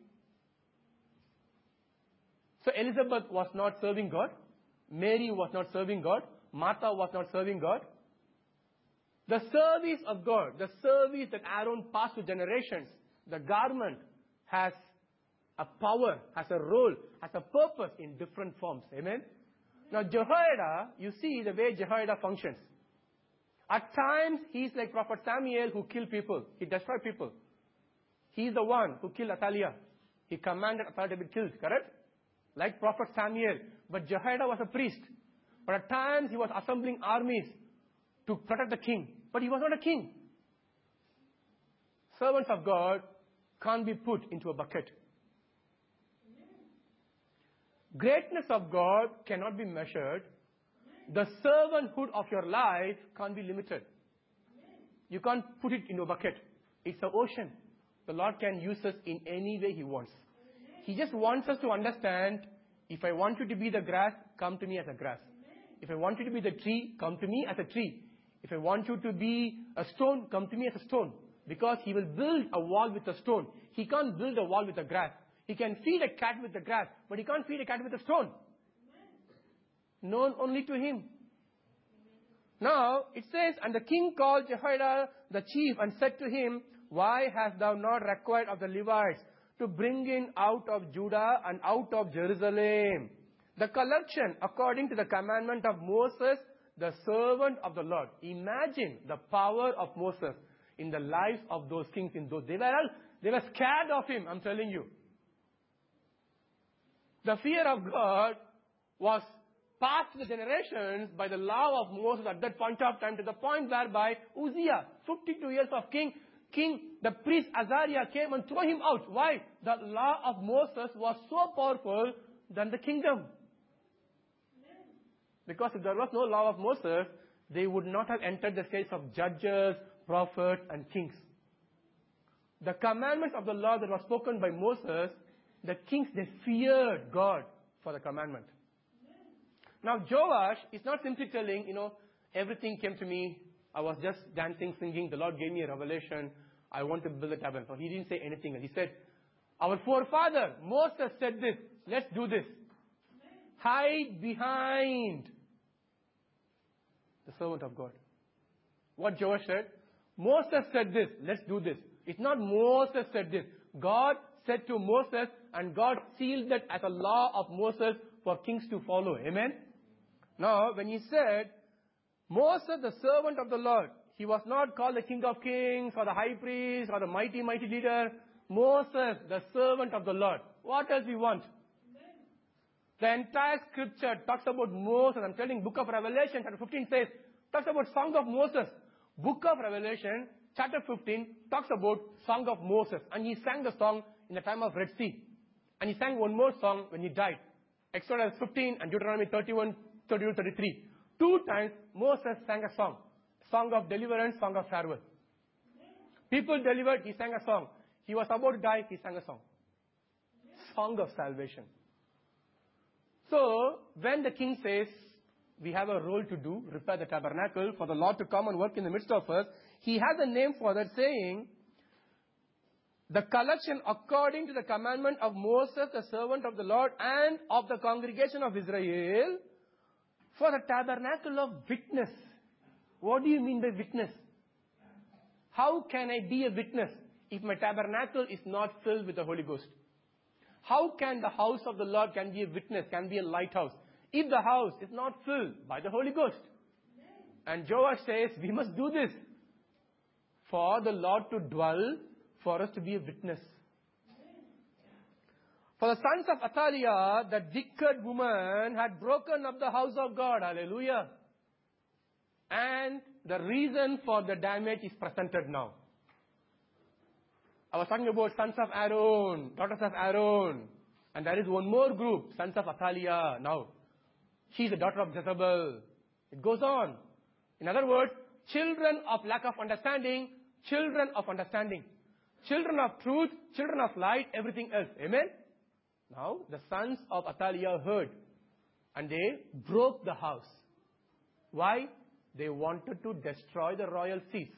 So Elizabeth was not serving God. Mary was not serving God. Martha was not serving God. The service of God, the service that Aaron passed to generations, the garment has a power, has a role, has a purpose in different forms. Amen? Now Jehoiada, you see the way Jehoiada functions. At times, he's like Prophet Samuel who killed people. He destroyed people. He's the one who killed Athaliah. He commanded Athaliah to be killed, correct? Like Prophet Samuel. But Jehoiada was a priest. But at times, he was assembling armies to protect the king. But he was not a king. Servants of God can't be put into a bucket. Greatness of God cannot be measured. The servanthood of your life can't be limited. You can't put it in a bucket. It's an ocean. The Lord can use us in any way He wants. He just wants us to understand, if I want you to be the grass, come to me as a grass. If I want you to be the tree, come to me as a tree. If I want you to be a stone, come to me as a stone. Because He will build a wall with a stone. He can't build a wall with a grass. He can feed a cat with the grass, but He can't feed a cat with a stone. Known only to Him. Now, it says, and the king called Jehoiada the chief and said to him, why hast thou not required of the Levites to bring in out of Judah and out of Jerusalem the collection according to the commandment of Moses, the servant of the Lord? Imagine the power of Moses in the lives of those kings in those days. They were scared of him, I'm telling you. The fear of God was passed to the generations by the law of Moses at that point of time, to the point whereby Uzziah, 52 years of king, the priest Azariah came and threw him out. Why? The law of Moses was so powerful than the kingdom. Because if there was no law of Moses, they would not have entered the stage of judges, prophets, and kings. The commandments of the law that was spoken by Moses, the kings, they feared God for the commandment. Now Joash is not simply telling, everything came to me, I was just dancing, singing, the Lord gave me a revelation, I want to build a tabernacle. He didn't say anything. He said, our forefather, Moses said this, let's do this. Hide behind the servant of God. What Joash said, Moses said this, let's do this. It's not Moses said this. God said to Moses, and God sealed that as a law of Moses for kings to follow. Amen? Now, when he said, Moses, the servant of the Lord, he was not called the King of Kings or the High Priest or the mighty, mighty leader. Moses, the servant of the Lord. What else we want? The entire scripture talks about Moses. I'm telling, book of Revelation, chapter 15 says, talks about Song of Moses. Book of Revelation, chapter 15, talks about Song of Moses. And he sang the song in the time of Red Sea. And he sang one more song when he died. Exodus 15 and Deuteronomy 31, 32, 33. 2 times Moses sang a song. Song of deliverance, song of farewell. People delivered, he sang a song. He was about to die, he sang a song. Song of salvation. So, when the king says, we have a role to do, repair the tabernacle, for the Lord to come and work in the midst of us, he has a name for that, saying, the collection according to the commandment of Moses, the servant of the Lord, and of the congregation of Israel, For the tabernacle of witness. What do you mean by witness? How can I be a witness if my tabernacle is not filled with the Holy Ghost? How can the house of the Lord can be a witness, can be a lighthouse, if the house is not filled by the Holy Ghost? And Joash says, we must do this for the Lord to dwell, for us to be a witness. For the sons of Athaliah, the wicked woman had broken up the house of God. Hallelujah. And the reason for the damage is presented now. I was talking about sons of Aaron, daughters of Aaron. And there is one more group, sons of Athaliah now. She's a daughter of Jezebel. It goes on. In other words, children of lack of understanding, children of understanding. Children of truth, children of light, everything else. Amen? Now, the sons of Athaliah heard. And they broke the house. Why? They wanted to destroy the royal seats.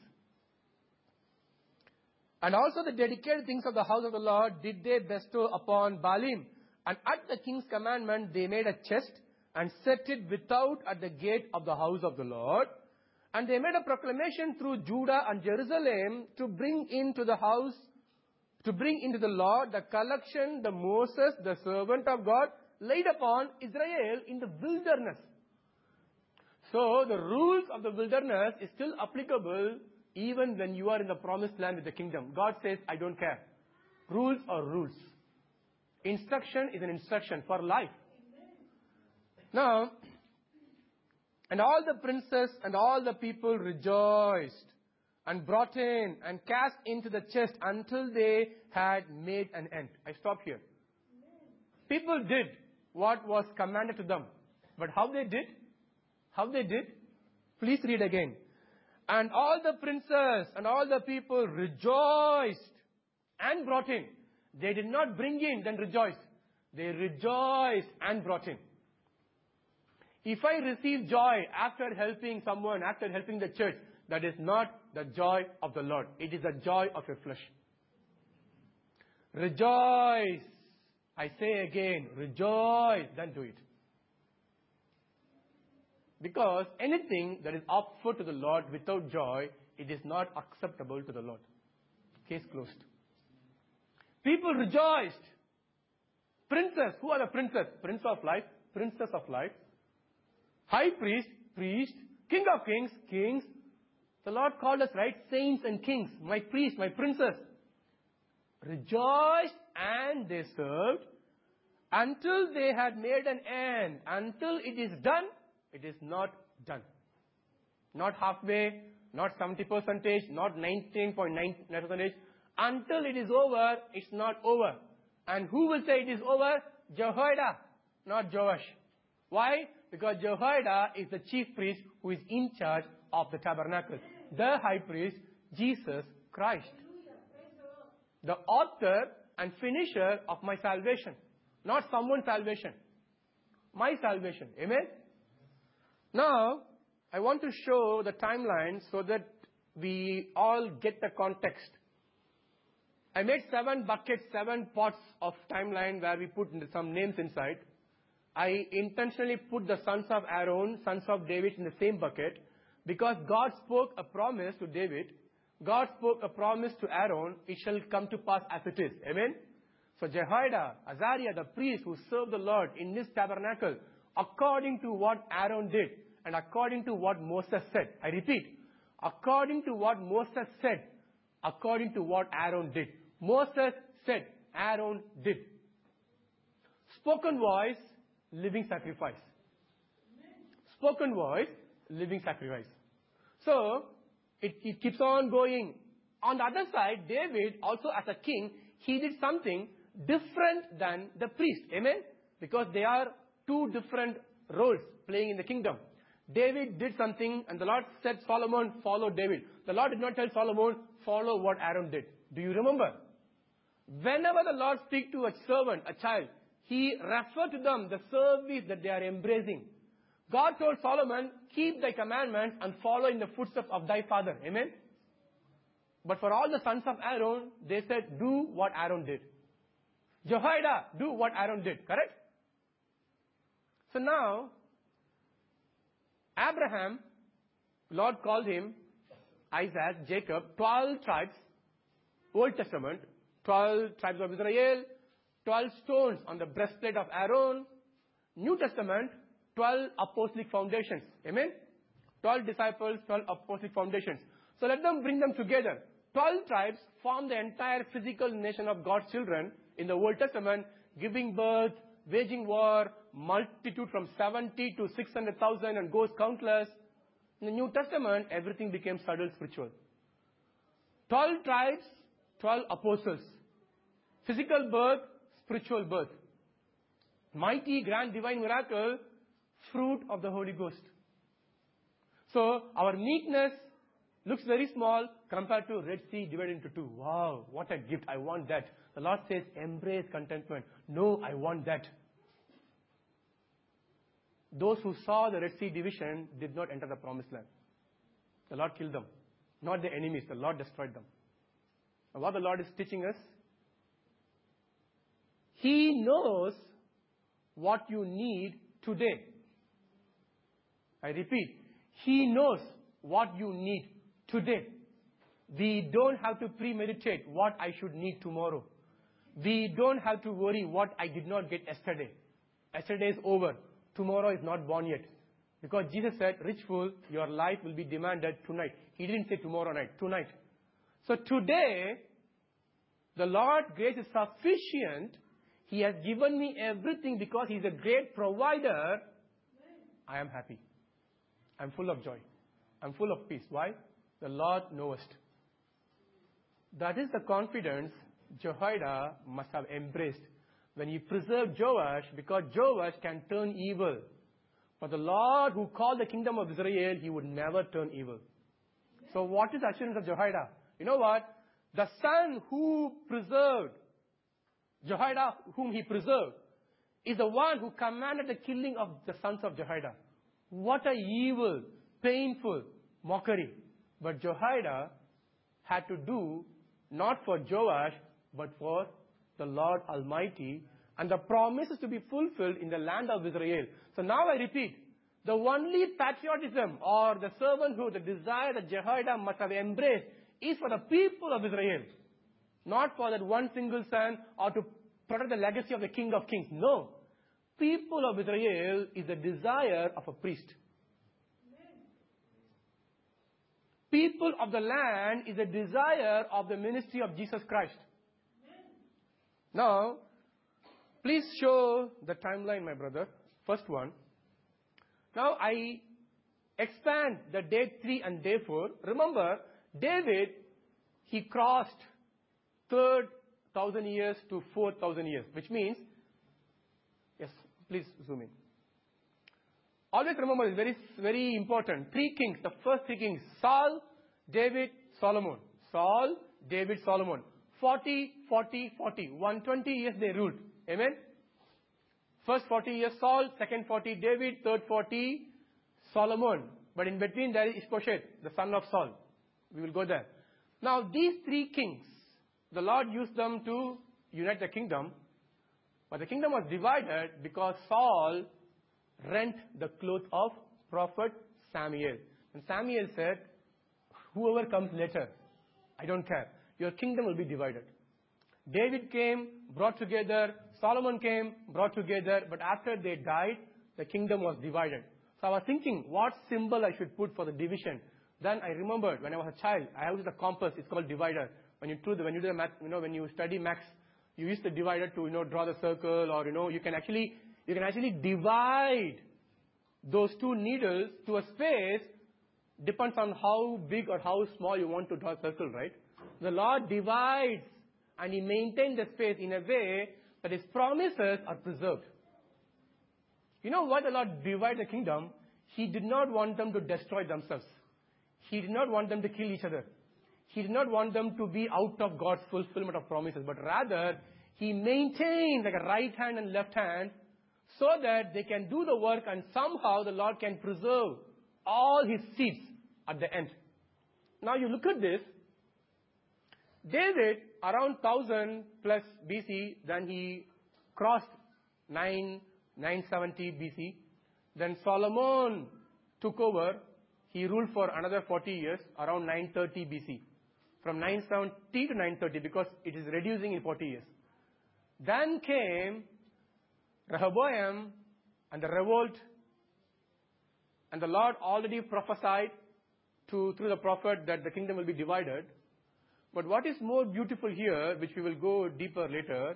And also the dedicated things of the house of the Lord did they bestow upon Baalim. And at the king's commandment, they made a chest and set it without at the gate of the house of the Lord. And they made a proclamation through Judah and Jerusalem to bring into the house, to bring into the Lord the collection the Moses, the servant of God, laid upon Israel in the wilderness. So the rules of the wilderness is still applicable even when you are in the promised land with the kingdom. God says, I don't care. Rules are rules. Instruction is an instruction for life. Now, and all the princes and all the people rejoiced and brought in and cast into the chest until they had made an end. I stop here. People did what was commanded to them. But how they did? How they did? Please read again. And all the princes and all the people rejoiced and brought in. They did not bring in, then rejoice. They rejoiced and brought in. If I receive joy after helping someone, after helping the church, that is not the joy of the Lord. It is the joy of your flesh. Rejoice. I say again, rejoice, then do it. Because anything that is offered to the Lord without joy, it is not acceptable to the Lord. Case closed. People rejoiced. Princes. Who are the princes? Prince of life. Princess of life. High priest. Priest. King of kings. Kings. The Lord called us, right? Saints and kings. My priest. My princess. Rejoiced and they served until they had made an end. Until it is done. It is not done. Not halfway, not 70%, not 19.9%. Until it is over, it's not over. And who will say it is over? Jehoiada, not Joash. Why? Because Jehoiada is the chief priest who is in charge of the tabernacle. The high priest, Jesus Christ. The author and finisher of my salvation. Not someone's salvation. My salvation. Amen? Now, I want to show the timeline so that we all get the context. I made 7 buckets, 7 pots of timeline where we put some names inside. I intentionally put the sons of Aaron, sons of David in the same bucket because God spoke a promise to David. God spoke a promise to Aaron. It shall come to pass as it is. Amen? So Jehoiada, Azariah, the priest who served the Lord in this tabernacle, according to what Aaron did and according to what Moses said. I repeat, according to what Moses said, according to what Aaron did. Moses said, Aaron did. Spoken voice, living sacrifice. Spoken voice, living sacrifice. So, it keeps on going. On the other side, David, also as a king, he did something different than the priest. Amen? Because they are 2 different roles playing in the kingdom. David did something and the Lord said, Solomon, follow David. The Lord did not tell Solomon, follow what Aaron did. Do you remember? Whenever the Lord speaks to a servant, a child, He referred to them the service that they are embracing. God told Solomon, keep thy commandments and follow in the footsteps of thy father. Amen? But for all the sons of Aaron, they said, do what Aaron did. Jehoiada, do what Aaron did. Correct? So now, Abraham, Lord called him, Isaac, Jacob, 12 tribes, Old Testament, 12 tribes of Israel, 12 stones on the breastplate of Aaron. New Testament, 12 apostolic foundations. Amen? 12 disciples, 12 apostolic foundations. So let them bring them together. 12 tribes form the entire physical nation of God's children in the Old Testament, giving birth, waging war, multitude from 70 to 600,000 and goes countless. In the New Testament, everything became subtle spiritual. 12 tribes, 12 apostles. Physical birth, spiritual birth. Mighty, grand, divine miracle, fruit of the Holy Ghost. So, our meekness looks very small compared to Red Sea divided into two. Wow, what a gift. I want that. The Lord says, embrace contentment. No, I want that. Those who saw the Red Sea division did not enter the promised land. The Lord killed them. Not the enemies. The Lord destroyed them. And what the Lord is teaching us, He knows what you need today. I repeat, He knows what you need today. We don't have to premeditate what I should need tomorrow. We don't have to worry what I did not get yesterday. Yesterday is over. Tomorrow is not born yet. Because Jesus said, rich fool, your life will be demanded tonight. He didn't say tomorrow night, tonight. So today, the Lord's grace is sufficient. He has given me everything because He is a great provider. I am happy. I'm full of joy. I'm full of peace. Why? The Lord knowest. That is the confidence Jehoiada must have embraced when he preserved Joash, because Joash can turn evil. But the Lord who called the kingdom of Israel, He would never turn evil. So what is the assurance of Jehoiada? You know what? The son who preserved Jehoiada, whom he preserved, is the one who commanded the killing of the sons of Jehoiada. What a evil, painful mockery. But Jehoiada had to do not for Joash, but for the Lord Almighty, and the promises to be fulfilled in the land of Israel. So now I repeat, the only patriotism or the servanthood, the desire that Jehoiada must have embraced is for the people of Israel. Not for that one single son or to protect the legacy of the King of Kings. No. People of Israel is the desire of a priest. People of the land is a desire of the ministry of Jesus Christ. Now, please show the timeline, my brother. First one. Now, I expand the day 3 and day 4. Remember, David, he crossed 3,000 years to 4,000 years, which means, yes, please zoom in. Always remember, it's very, very important. 3 kings, the first 3 kings, Saul, David, Solomon. Saul, David, Solomon. 40, 40, 40. 120 years they ruled. Amen? First 40 years Saul, second 40 David, third 40 Solomon. But in between there is Ishbosheth, the son of Saul. We will go there. Now these 3 kings, the Lord used them to unite the kingdom. But the kingdom was divided because Saul rent the clothes of prophet Samuel. And Samuel said, whoever comes later, I don't care. Your kingdom will be divided. David came, brought together. Solomon came, brought together. But after they died, the kingdom was divided. So I was thinking, what symbol I should put for the division? Then I remembered when I was a child, I used a compass. It's called divider. When you do the math, when you study maths, you use the divider to draw the circle, or you can actually divide those 2 needles to a space. Depends on how big or how small you want to draw a circle, right? The Lord divides and He maintains the space in a way that His promises are preserved. You know why the Lord divided the kingdom? He did not want them to destroy themselves. He did not want them to kill each other. He did not want them to be out of God's fulfillment of promises. But rather, He maintained like a right hand and left hand so that they can do the work and somehow the Lord can preserve all His seeds at the end. Now you look at this. David, around 1000 plus BC, then he crossed 970 BC. Then Solomon took over. He ruled for another 40 years, around 930 BC. From 970 to 930, because it is reducing in 40 years. Then came Rehoboam and the revolt. And the Lord already prophesied through the prophet that the kingdom will be divided. But what is more beautiful here, which we will go deeper later,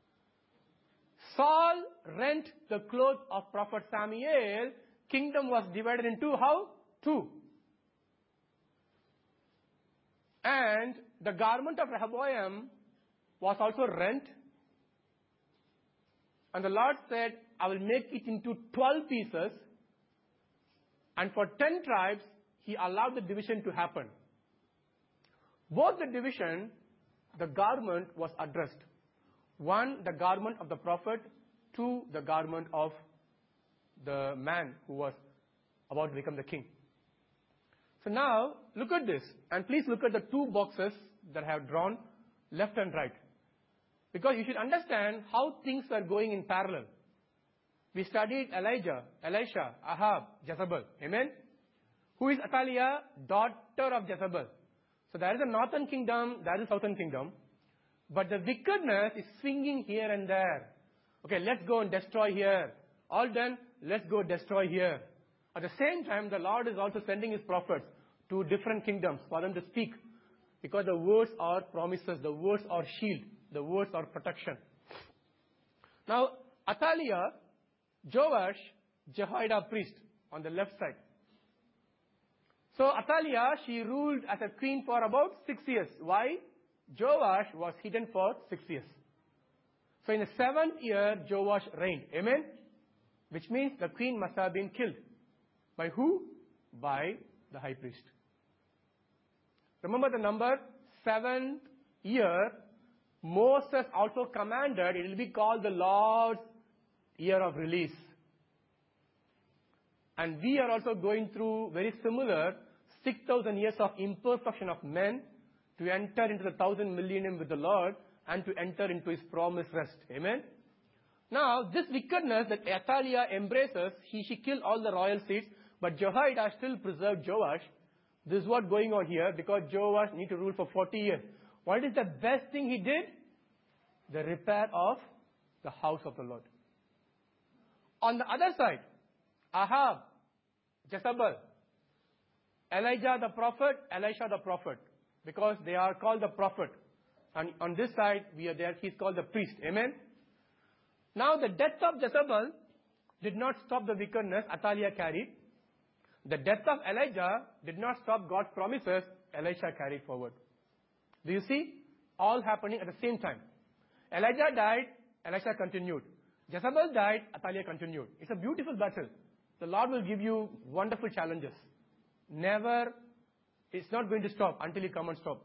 Saul rent the clothes of prophet Samuel. Kingdom was divided into how? Two. And the garment of Rehoboam was also rent. And the Lord said, I will make it into 12 pieces. And for 10 tribes, he allowed the division to happen. Both the division, the garment was addressed. One, the garment of the prophet. Two, the garment of the man who was about to become the king. So now, look at this. And please look at the two boxes that I have drawn, left and right. Because you should understand how things are going in parallel. We studied Elijah, Elisha, Ahab, Jezebel. Amen? Who is Athaliah? Daughter of Jezebel. So there is a northern kingdom, there is a southern kingdom. But the wickedness is swinging here and there. Okay, let's go and destroy here. All done, let's go destroy here. At the same time, the Lord is also sending His prophets to different kingdoms for them to speak. Because the words are promises, the words are shield, the words are protection. Now, Athaliah, Joash, Jehoiada priest on the left side. So Athaliah, she ruled as a queen for about 6 years. Why? Joash was hidden for 6 years. So in the 7th year, Joash reigned. Amen? Which means the queen must have been killed. By who? By the high priest. Remember the number? 7th year, Moses also commanded, it will be called the Lord's year of release. And we are also going through very similar 6,000 years of imperfection of men to enter into the 1,000 millennium with the Lord and to enter into His promised rest. Amen? Now, this wickedness that Athaliah embraces, she killed all the royal seeds, but Jehoiada still preserved Joash. This is what's going on here, because Joash need to rule for 40 years. What is the best thing he did? The repair of the house of the Lord. On the other side, Ahab, Jezebel, Elijah the prophet, Elisha the prophet, because they are called the prophet. And on this side, we are there, he's called the priest. Amen? Now, the death of Jezebel did not stop the wickedness Athaliah carried. The death of Elijah did not stop God's promises Elisha carried forward. Do you see? All happening at the same time. Elijah died, Elisha continued. Jezebel died, Athaliah continued. It's a beautiful battle. The Lord will give you wonderful challenges. Never, it's not going to stop until you come and stop.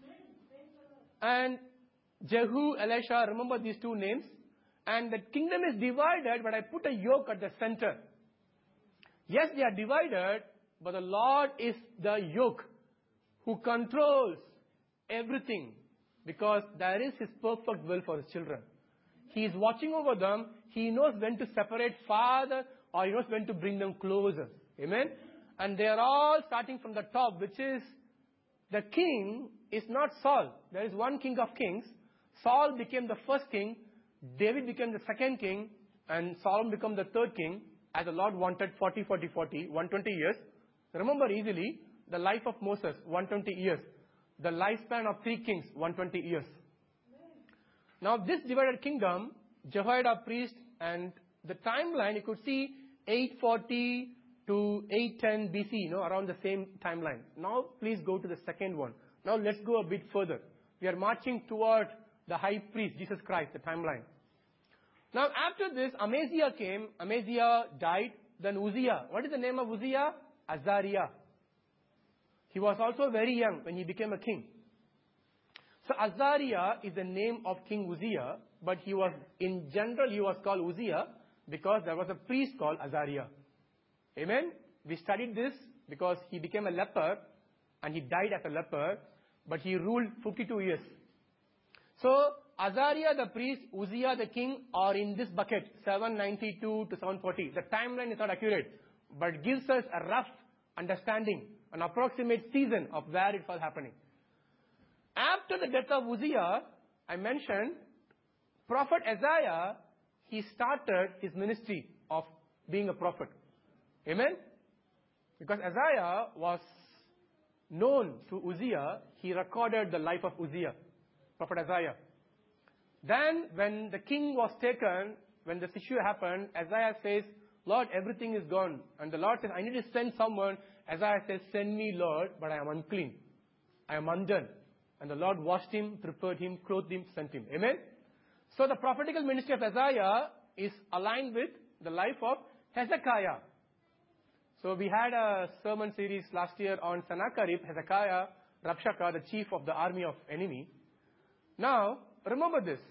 And Jehu, Elisha, remember these two names? And the kingdom is divided, but I put a yoke at the center. Yes, they are divided, but the Lord is the yoke who controls everything, because there is His perfect will for His children. He is watching over them. He knows when to separate farther, or He knows when to bring them closer. Amen? And they are all starting from the top, which is the king is not Saul. There is one king of kings. Saul became the first king. David became the second king. And Solomon became the third king. As the Lord wanted 40, 40, 40, 120 years. Remember easily the life of Moses, 120 years. The lifespan of 3 kings, 120 years. Now this divided kingdom, Jehoiada priest, and the timeline, you could see 840 to 810 BC, around the same timeline. Now please go to the second one. Now let's go a bit further. We are marching toward the high priest, Jesus Christ, the timeline. Now after this, Amaziah came. Amaziah died. Then Uzziah. What is the name of Uzziah? Azariah. He was also very young when he became a king. So Azariah is the name of King Uzziah, but in general he was called Uzziah because there was a priest called Azariah. Amen? We studied this because he became a leper and he died as a leper, but he ruled 52 years. So Azariah the priest, Uzziah the king are in this bucket, 792 to 740. The timeline is not accurate. but gives us a rough understanding, an approximate season of where it's all happening. After the death of Uzziah, I mentioned, Prophet Isaiah, he started his ministry of being a prophet. Amen? Because Isaiah was known to Uzziah, he recorded the life of Uzziah, Prophet Isaiah. Then when the king was taken, when this issue happened, Isaiah says, Lord, everything is gone. And the Lord says, I need to send someone. Isaiah says, send me, Lord, but I am unclean. I am undone. And the Lord washed him, prepared him, clothed him, sent him. Amen? So the prophetical ministry of Isaiah is aligned with the life of Hezekiah. So we had a sermon series last year on Sennacherib, Hezekiah, Rabshakeh, the chief of the army of enemy. Now, remember this.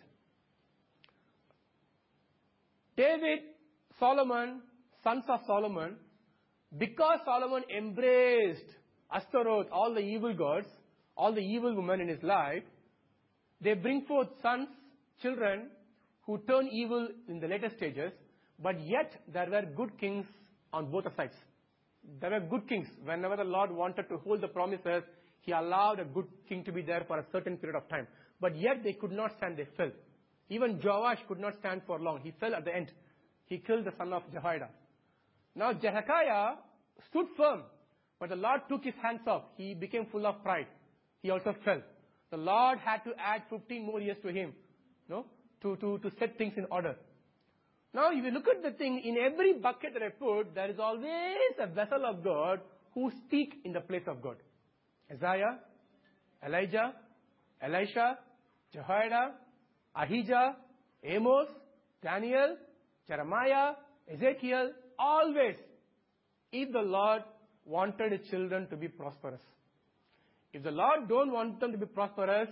David, Solomon, sons of Solomon, because Solomon embraced Ashtaroth, all the evil gods, all the evil women in his life, they bring forth sons, children, who turn evil in the later stages, but yet there were good kings on both sides. There were good kings. Whenever the Lord wanted to hold the promises, He allowed a good king to be there for a certain period of time. But yet they could not stand, they fell. Even Joash could not stand for long. He fell at the end. He killed the son of Jehoiada. Now Hezekiah stood firm, but the Lord took his hands off. He became full of pride. He also fell. The Lord had to add 15 more years to him, to set things in order. Now, if you look at the thing, in every bucket that I put, there is always a vessel of God who speak in the place of God. Isaiah, Elijah, Elisha, Jehoiada, Ahijah, Amos, Daniel, Jeremiah, Ezekiel, always, if the Lord wanted His children to be prosperous. If the Lord don't want them to be prosperous,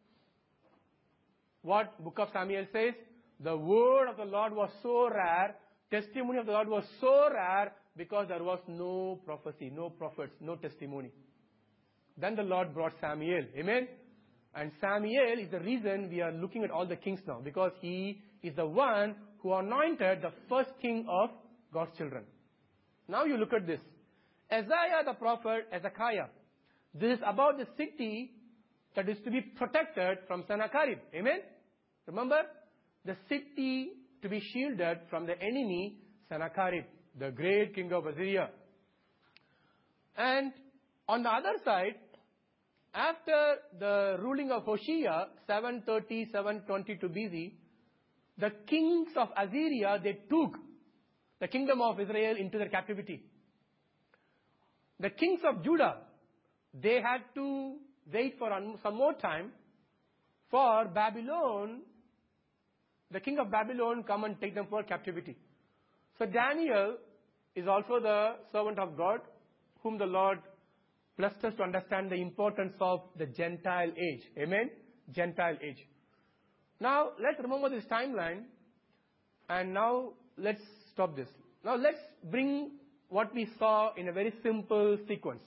what book of Samuel says? The word of the Lord was so rare, testimony of the Lord was so rare, because there was no prophecy, no prophets, no testimony. Then the Lord brought Samuel. Amen? And Samuel is the reason we are looking at all the kings now, because he is the one who anointed the first king of God's children. Now you look at this. Isaiah the prophet, Hezekiah. This is about the city that is to be protected from Sennacherib. Amen? Remember? The city to be shielded from the enemy, Sennacherib, the great king of Assyria. And on the other side, after the ruling of Hoshea, 730-722 BC, the kings of Assyria, they took the kingdom of Israel into their captivity. The kings of Judah, they had to wait for some more time for Babylon, the king of Babylon, come and take them for captivity. So Daniel is also the servant of God, whom the Lord blessed us to understand the importance of the Gentile age. Amen? Gentile age. Now, let's remember this timeline, and now let's stop this. Now, let's bring what we saw in a very simple sequence.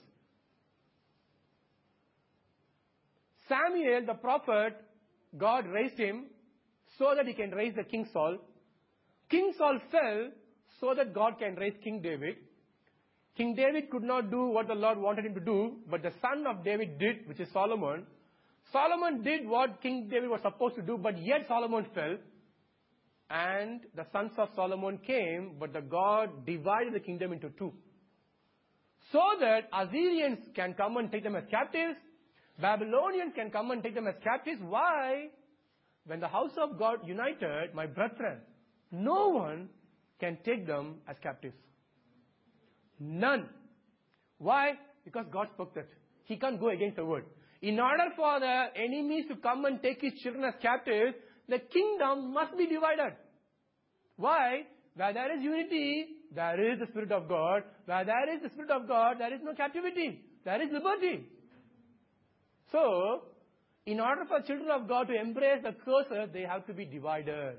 Samuel, the prophet, God raised him so that He can raise the King Saul. King Saul fell so that God can raise King David. King David could not do what the Lord wanted him to do, but the son of David did, which is Solomon. Solomon did what King David was supposed to do, but yet Solomon fell. And the sons of Solomon came, but the God divided the kingdom into two. So that Assyrians can come and take them as captives. Babylonians can come and take them as captives. Why? When the house of God united, my brethren, no one can take them as captives. None. Why? Because God spoke that. He can't go against the word. In order for the enemies to come and take His children as captives, the kingdom must be divided. Why? Where there is unity, there is the Spirit of God. Where there is the Spirit of God, there is no captivity. There is liberty. So, in order for children of God to embrace the curses, they have to be divided.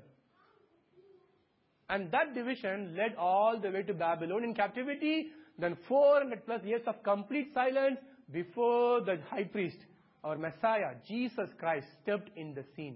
And that division led all the way to Babylonian captivity, then 400 plus years of complete silence before the high priest, our Messiah, Jesus Christ, stepped in the scene.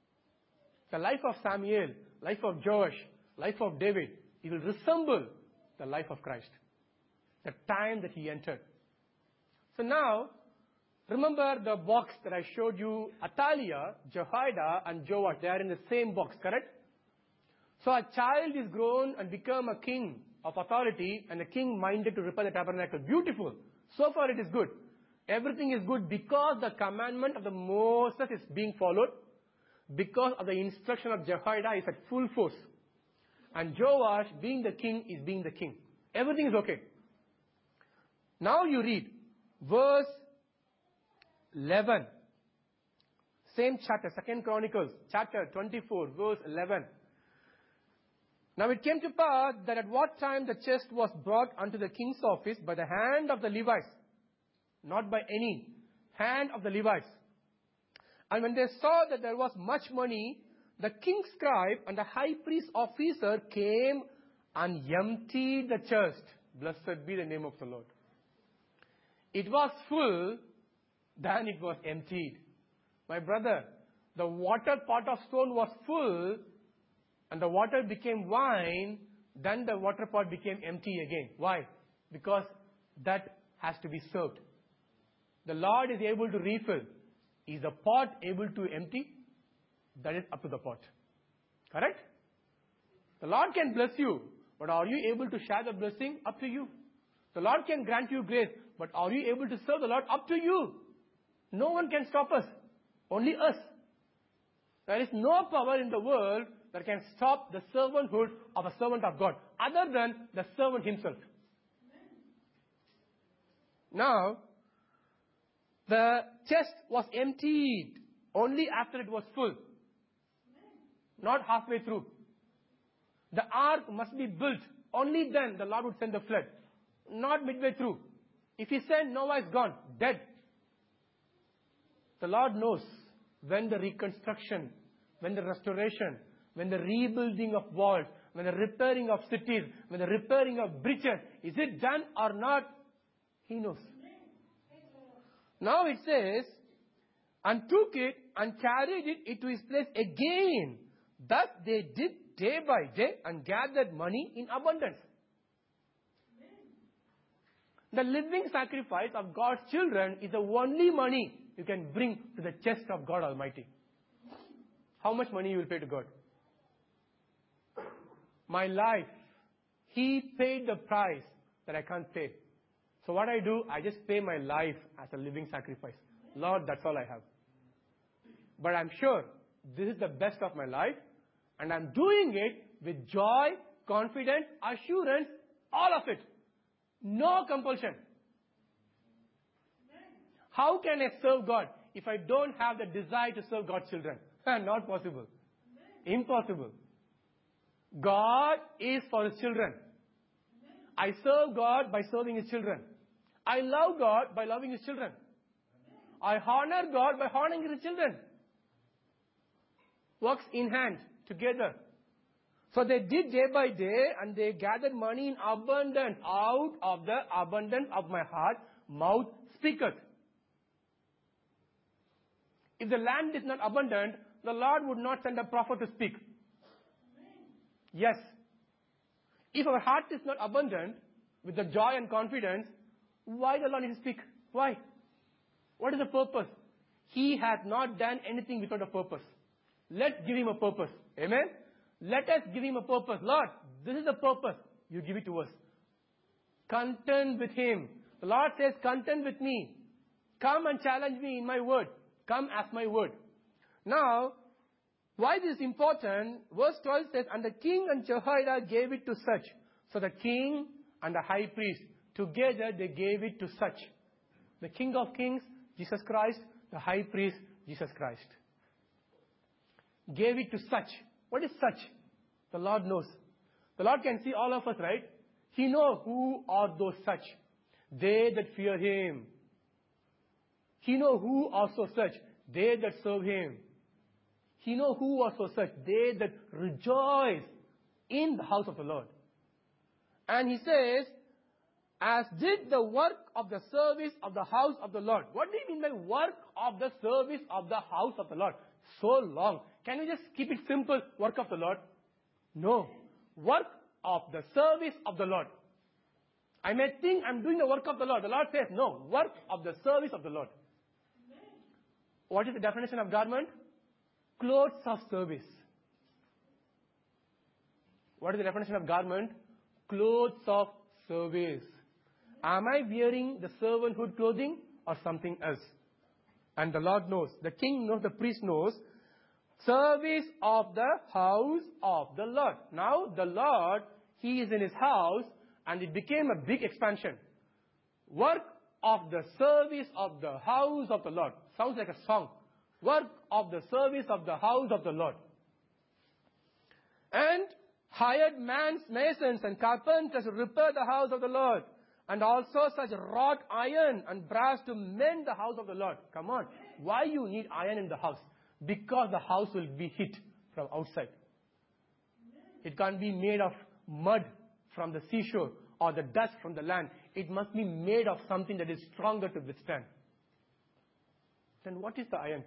The life of Samuel, life of Joash, life of David, it will resemble the life of Christ, the time that he entered. So now, remember the box that I showed you, Athaliah, Jehoiada, and Joash, they are in the same box, correct? So a child is grown and become a king of authority, and a king minded to repair the tabernacle. Beautiful. So far it is good. Everything is good because the commandment of the Moses is being followed, because of the instruction of Jehoiada is at full force. And Joash, being the king, is being the king. Everything is okay. Now you read verse 11. Same chapter, 2 Chronicles, chapter 24, verse 11. Now it came to pass that at what time the chest was brought unto the king's office by the hand of the Levites, not by any hand of the Levites. And when they saw that there was much money, the king's scribe and the high priest officer came and emptied the chest. Blessed be the name of the Lord. It was full, then it was emptied. My brother, the water pot of stone was full, and the water became wine, then the water pot became empty again. Why? Because that has to be served. The Lord is able to refill. Is the pot able to empty? That is up to the pot. Correct? The Lord can bless you, but are you able to share the blessing? Up to you. The Lord can grant you grace, but are you able to serve the Lord? Up to you. No one can stop us. Only us. There is no power in the world that can stop the servanthood of a servant of God, other than the servant himself. Now, the chest was emptied only after it was full. Not halfway through. The ark must be built. Only then the Lord would send the flood. Not midway through. If he said Noah is gone, dead. The Lord knows when the reconstruction, when the restoration, when the rebuilding of walls, when the repairing of cities, when the repairing of bridges, is it done or not? He knows. Now it says, and took it and carried it to his place again. Thus they did day by day and gathered money in abundance. The living sacrifice of God's children is the only money you can bring to the chest of God Almighty. How much money you will pay to God? My life, He paid the price that I can't pay. So what I do, I just pay my life as a living sacrifice. Lord, that's all I have. But I'm sure this is the best of my life, and I'm doing it with joy, confidence, assurance, all of it. No compulsion. How can I serve God if I don't have the desire to serve God's children? Not possible. Impossible. God is for His children. I serve God by serving His children. I love God by loving His children. I honor God by honoring His children. Works in hand, together. So they did day by day, and they gathered money in abundance. Out of the abundance of my heart, mouth speaketh. If the land is not abundant, the Lord would not send a prophet to speak. Yes. If our heart is not abundant with the joy and confidence, why the Lord need to speak? Why? What is the purpose? He has not done anything without a purpose. Let's give Him a purpose. Amen? Let us give Him a purpose. Lord, this is the purpose. You give it to us. Content with Him. The Lord says, content with me. Come and challenge me in my word. Come as my word. Now, why this is important? Verse 12 says, and the king and Jehoiada gave it to such. So the king and the high priest, together they gave it to such. The King of Kings, Jesus Christ. The high priest, Jesus Christ. Gave it to such. What is such? The Lord knows. The Lord can see all of us, right? He knows who are those such. They that fear Him. He knows who are so such. They that serve Him. He knows who are so such. They that rejoice in the house of the Lord. And He says, as did the work of the service of the house of the Lord. What do you mean by work of the service of the house of the Lord? So long. Can we just keep it simple? Work of the Lord? No. Work of the service of the Lord. I may think I'm doing the work of the Lord. The Lord says, no, work of the service of the Lord. What is the definition of garment? Clothes of service. What is the definition of garment? Clothes of service. Am I wearing the servanthood clothing or something else? And the Lord knows. The king knows, the priest knows. Service of the house of the Lord. Now the Lord, He is in His house and it became a big expansion. Work of the service of the house of the Lord. Sounds like a song. Work of the service of the house of the Lord. And hired masons and carpenters to repair the house of the Lord. And also such wrought iron and brass to mend the house of the Lord. Come on. Why you need iron in the house? Because the house will be hit from outside. It can't be made of mud from the seashore or the dust from the land. It must be made of something that is stronger to withstand. Then what is the iron?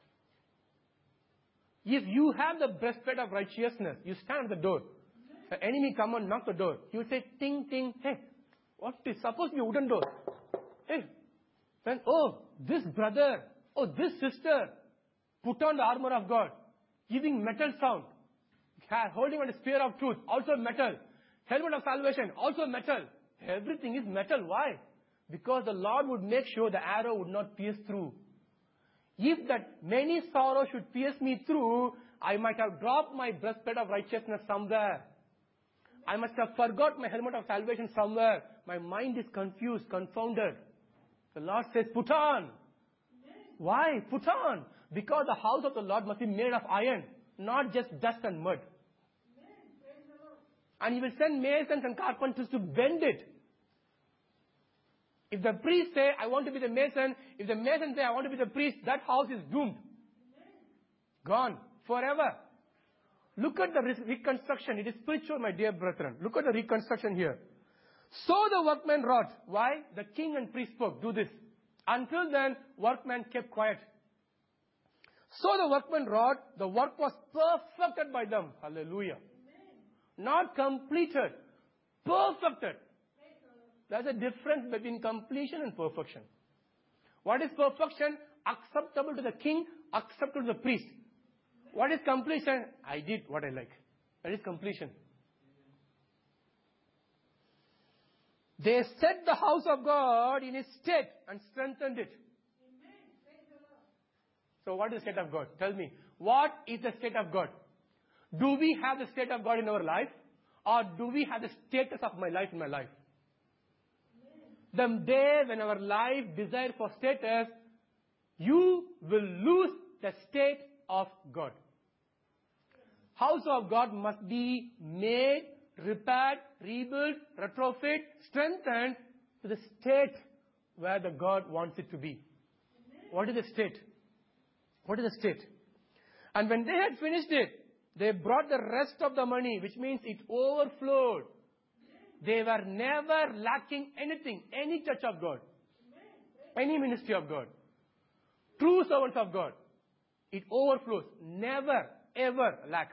If you have the breastplate of righteousness, you stand at the door. The enemy come and knock the door. You say, ting, ting, hey, what is supposed to be a wooden door? Hey, then, oh, this brother, oh, this sister, put on the armor of God, giving metal sound, holding on the spear of truth, also metal, helmet of salvation, also metal. Everything is metal. Why? Because the Lord would make sure the arrow would not pierce through. If that many sorrows should pierce me through, I might have dropped my breastplate of righteousness somewhere. I must have forgot my helmet of salvation somewhere. My mind is confused, confounded. The Lord says, put on. Why? Put on. Because the house of the Lord must be made of iron, not just dust and mud. And He will send masons and carpenters to bend it. If the priest say, I want to be the mason, if the mason say, I want to be the priest, that house is doomed. Gone. Forever. Look at the reconstruction. It is spiritual, my dear brethren. Look at the reconstruction here. So the workmen wrought. Why? The king and priest spoke. Do this. Until then, workmen kept quiet. So the workmen wrought. The work was perfected by them. Hallelujah. Not completed. Perfected. There's a difference between completion and perfection. What is perfection? Acceptable to the king, acceptable to the priest. What is completion? I did what I like. That is completion. They set the house of God in its state and strengthened it. So what is the state of God? Tell me. What is the state of God? Do we have the state of God in our life? Or do we have the status of my life in my life? The day when our life desire for status, you will lose the state of God. House of God must be made, repaired, rebuilt, retrofit, strengthened to the state where the God wants it to be. What is the state? What is the state? And when they had finished it, they brought the rest of the money, which means it overflowed. They were never lacking anything, any touch of God, any ministry of God. True servants of God. It overflows. Never, ever lack.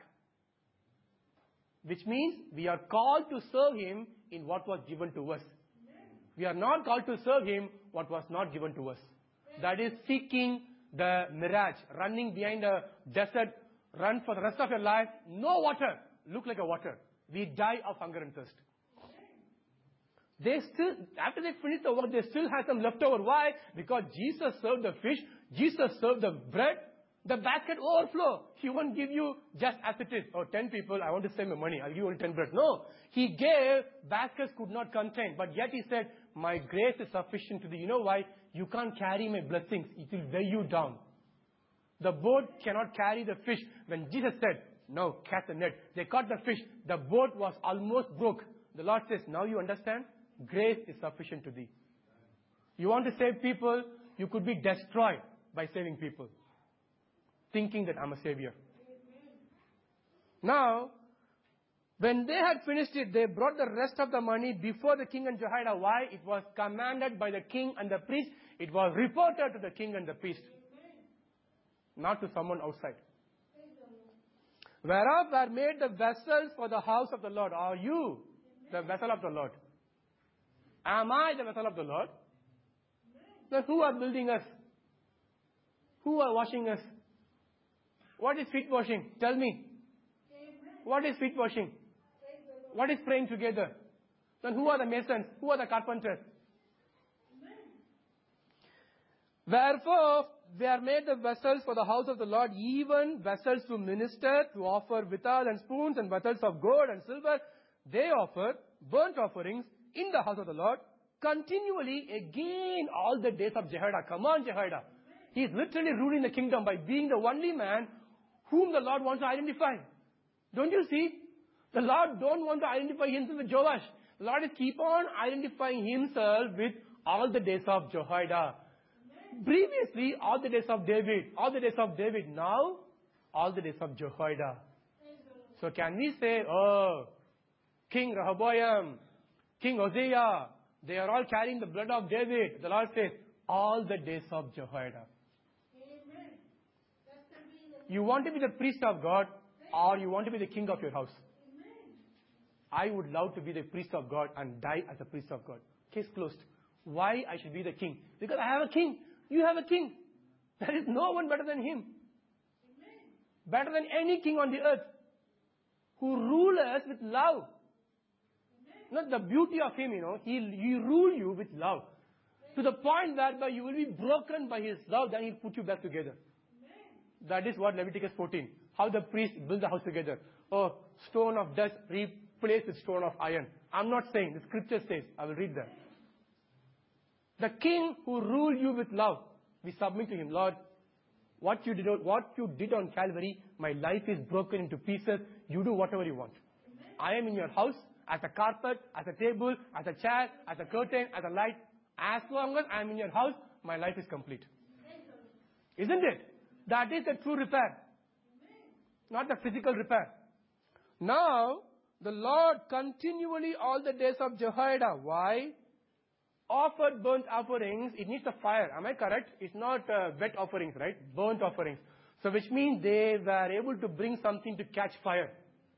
Which means we are called to serve Him in what was given to us. We are not called to serve Him what was not given to us. That is seeking the mirage, running behind a desert, run for the rest of your life, no water, look like a water. We die of hunger and thirst. They still, after they finish the work, they still have some leftover. Why? Because Jesus served the fish, Jesus served the bread, the basket overflow. He won't give you just as it is. Oh, 10 people, I want to save my money, I'll give you only 10 bread. No, He gave, baskets could not contain. But yet He said, my grace is sufficient to thee. You know why? You can't carry my blessings. It will weigh you down. The boat cannot carry the fish. When Jesus said, no, cast the net. They caught the fish. The boat was almost broke. The Lord says, now you understand? Grace is sufficient to thee. You want to save people, you could be destroyed by saving people. Thinking that I'm a savior. Now, when they had finished it, they brought the rest of the money before the king and Jehoiada. Why? It was commanded by the king and the priest. It was reported to the king and the priest. Not to someone outside. Whereof were made the vessels for the house of the Lord. Are you the vessel of the Lord? Am I the vessel of the Lord? Then who are building us? Who are washing us? What is feet washing? Tell me. What is feet washing? What is praying together? Then who are the masons? Who are the carpenters? Wherefore, they are made the vessels for the house of the Lord, even vessels to minister, to offer withal and spoons and vessels of gold and silver. They offer burnt offerings in the house of the Lord continually again all the days of Jehoiada. Come on, Jehoiada. He is literally ruling the kingdom by being the only man whom the Lord wants to identify. Don't you see? The Lord don't want to identify himself with Joash. The Lord is keep on identifying himself with all the days of Jehoiada. Previously, all the days of David. All the days of David. Now, all the days of Jehoiada. So can we say, oh, King Rehoboam, King Hosea, they are all carrying the blood of David. The Lord says, all the days of Jehoiada. You want to be the priest of God, or you want to be the king of your house? I would love to be the priest of God and die as a priest of God. Case closed. Why I should be the king? Because I have a king. You have a king. There is no one better than him. Better than any king on the earth. Who rules us with love. Not the beauty of him, He rule you with love. To the point whereby you will be broken by his love, then he'll put you back together. That is what Leviticus 14. How the priest build the house together. Oh, stone of dust replaced with stone of iron. I'm not saying, the scripture says. I will read that. The king who ruled you with love. We submit to him. Lord, what you did on Calvary, my life is broken into pieces. You do whatever you want. I am in your house as a carpet, as a table, as a chair, as a curtain, as a light. As long as I am in your house, my life is complete. Isn't it? That is the true repair. Not the physical repair. Now, the Lord continually all the days of Jehoiada. Why? Offered burnt offerings. It needs a fire. Am I correct? It's not wet offerings, right? Burnt offerings. So which means they were able to bring something to catch fire.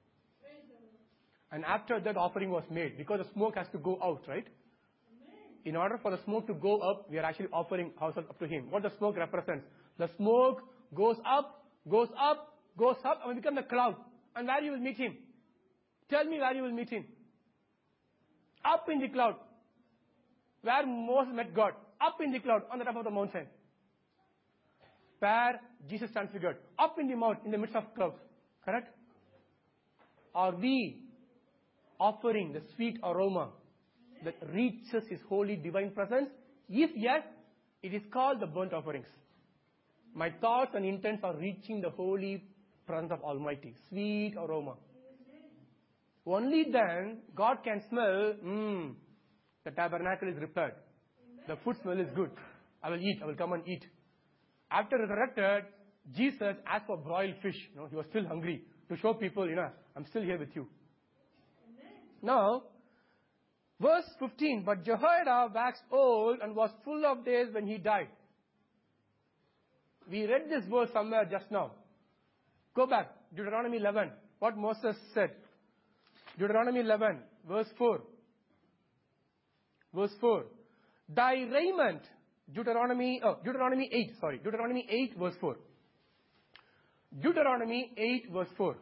And after that offering was made, because the smoke has to go out, right? In order for the smoke to go up, we are actually offering ourselves up to him. What the smoke represents? The smoke goes up, goes up, goes up, and will become the cloud. And where you will meet him? Tell me where you will meet him. Up in the cloud. Where Moses met God. Up in the cloud, on the top of the mountain. Where Jesus transfigured. Up in the mount, in the midst of clouds. Correct? Are we offering the sweet aroma that reaches his holy divine presence? If yes, it is called the burnt offerings. My thoughts and intents are reaching the holy presence of Almighty. Sweet aroma. Only then God can smell, the tabernacle is repaired. The food smell is good. I will eat. I will come and eat. After resurrected, Jesus asked for broiled fish. He was still hungry to show people, I'm still here with you. Now, verse 15, but Jehoiada waxed old and was full of days when he died. We read this verse somewhere just now. Go back, Deuteronomy 11, what Moses said. Deuteronomy 11, verse 4. Verse 4. Thy raiment, Deuteronomy 8, verse 4. Deuteronomy 8, verse 4.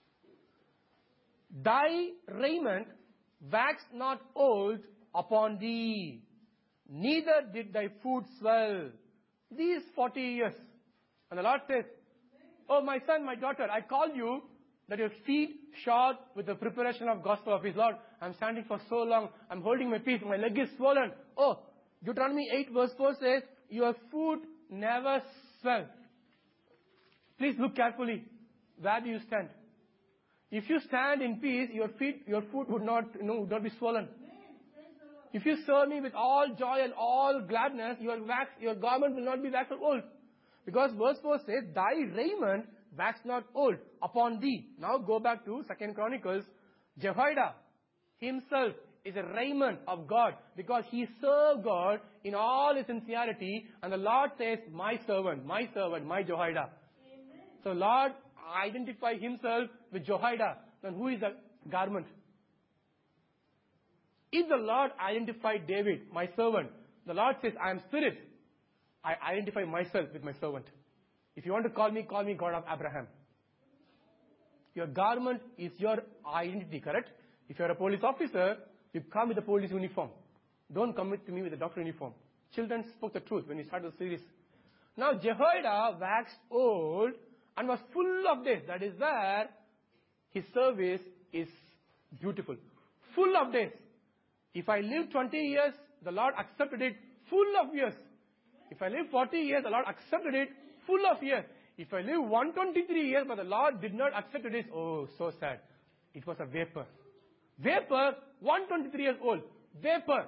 Thy raiment waxed not old upon thee, neither did thy food swell these 40 years. And the Lord says, oh my son, my daughter, I call you that your feet shod with the preparation of gospel of his Lord. I'm standing for so long, I'm holding my peace, my leg is swollen. Oh, Deuteronomy 8 verse 4 says, your foot never swell. Please look carefully. Where do you stand? If you stand in peace, your foot would not be swollen. If you serve me with all joy and all gladness, your garment will not be waxed old. Because verse 4 says, thy raiment waxed not old upon thee. Now go back to 2 Chronicles. Jehoiada himself is a raiment of God because he served God in all his sincerity. And the Lord says, my servant, my Jehoiada. Amen. So Lord identify himself with Jehoiada. Then who is the garment? If the Lord identified David, my servant, the Lord says, I am spirit. I identify myself with my servant. If you want to call me God of Abraham. Your garment is your identity, correct? If you are a police officer, you come with a police uniform. Don't come to me with a doctor uniform. Children spoke the truth when we started the series. Now Jehoiada waxed old and was full of days. That is where his service is beautiful. Full of days. If I live 20 years, the Lord accepted it full of years. If I live 40 years, the Lord accepted it full of years. If I live 123 years, but the Lord did not accept it, oh, so sad. It was a vapor. Vapor, 123 years old. Vapor.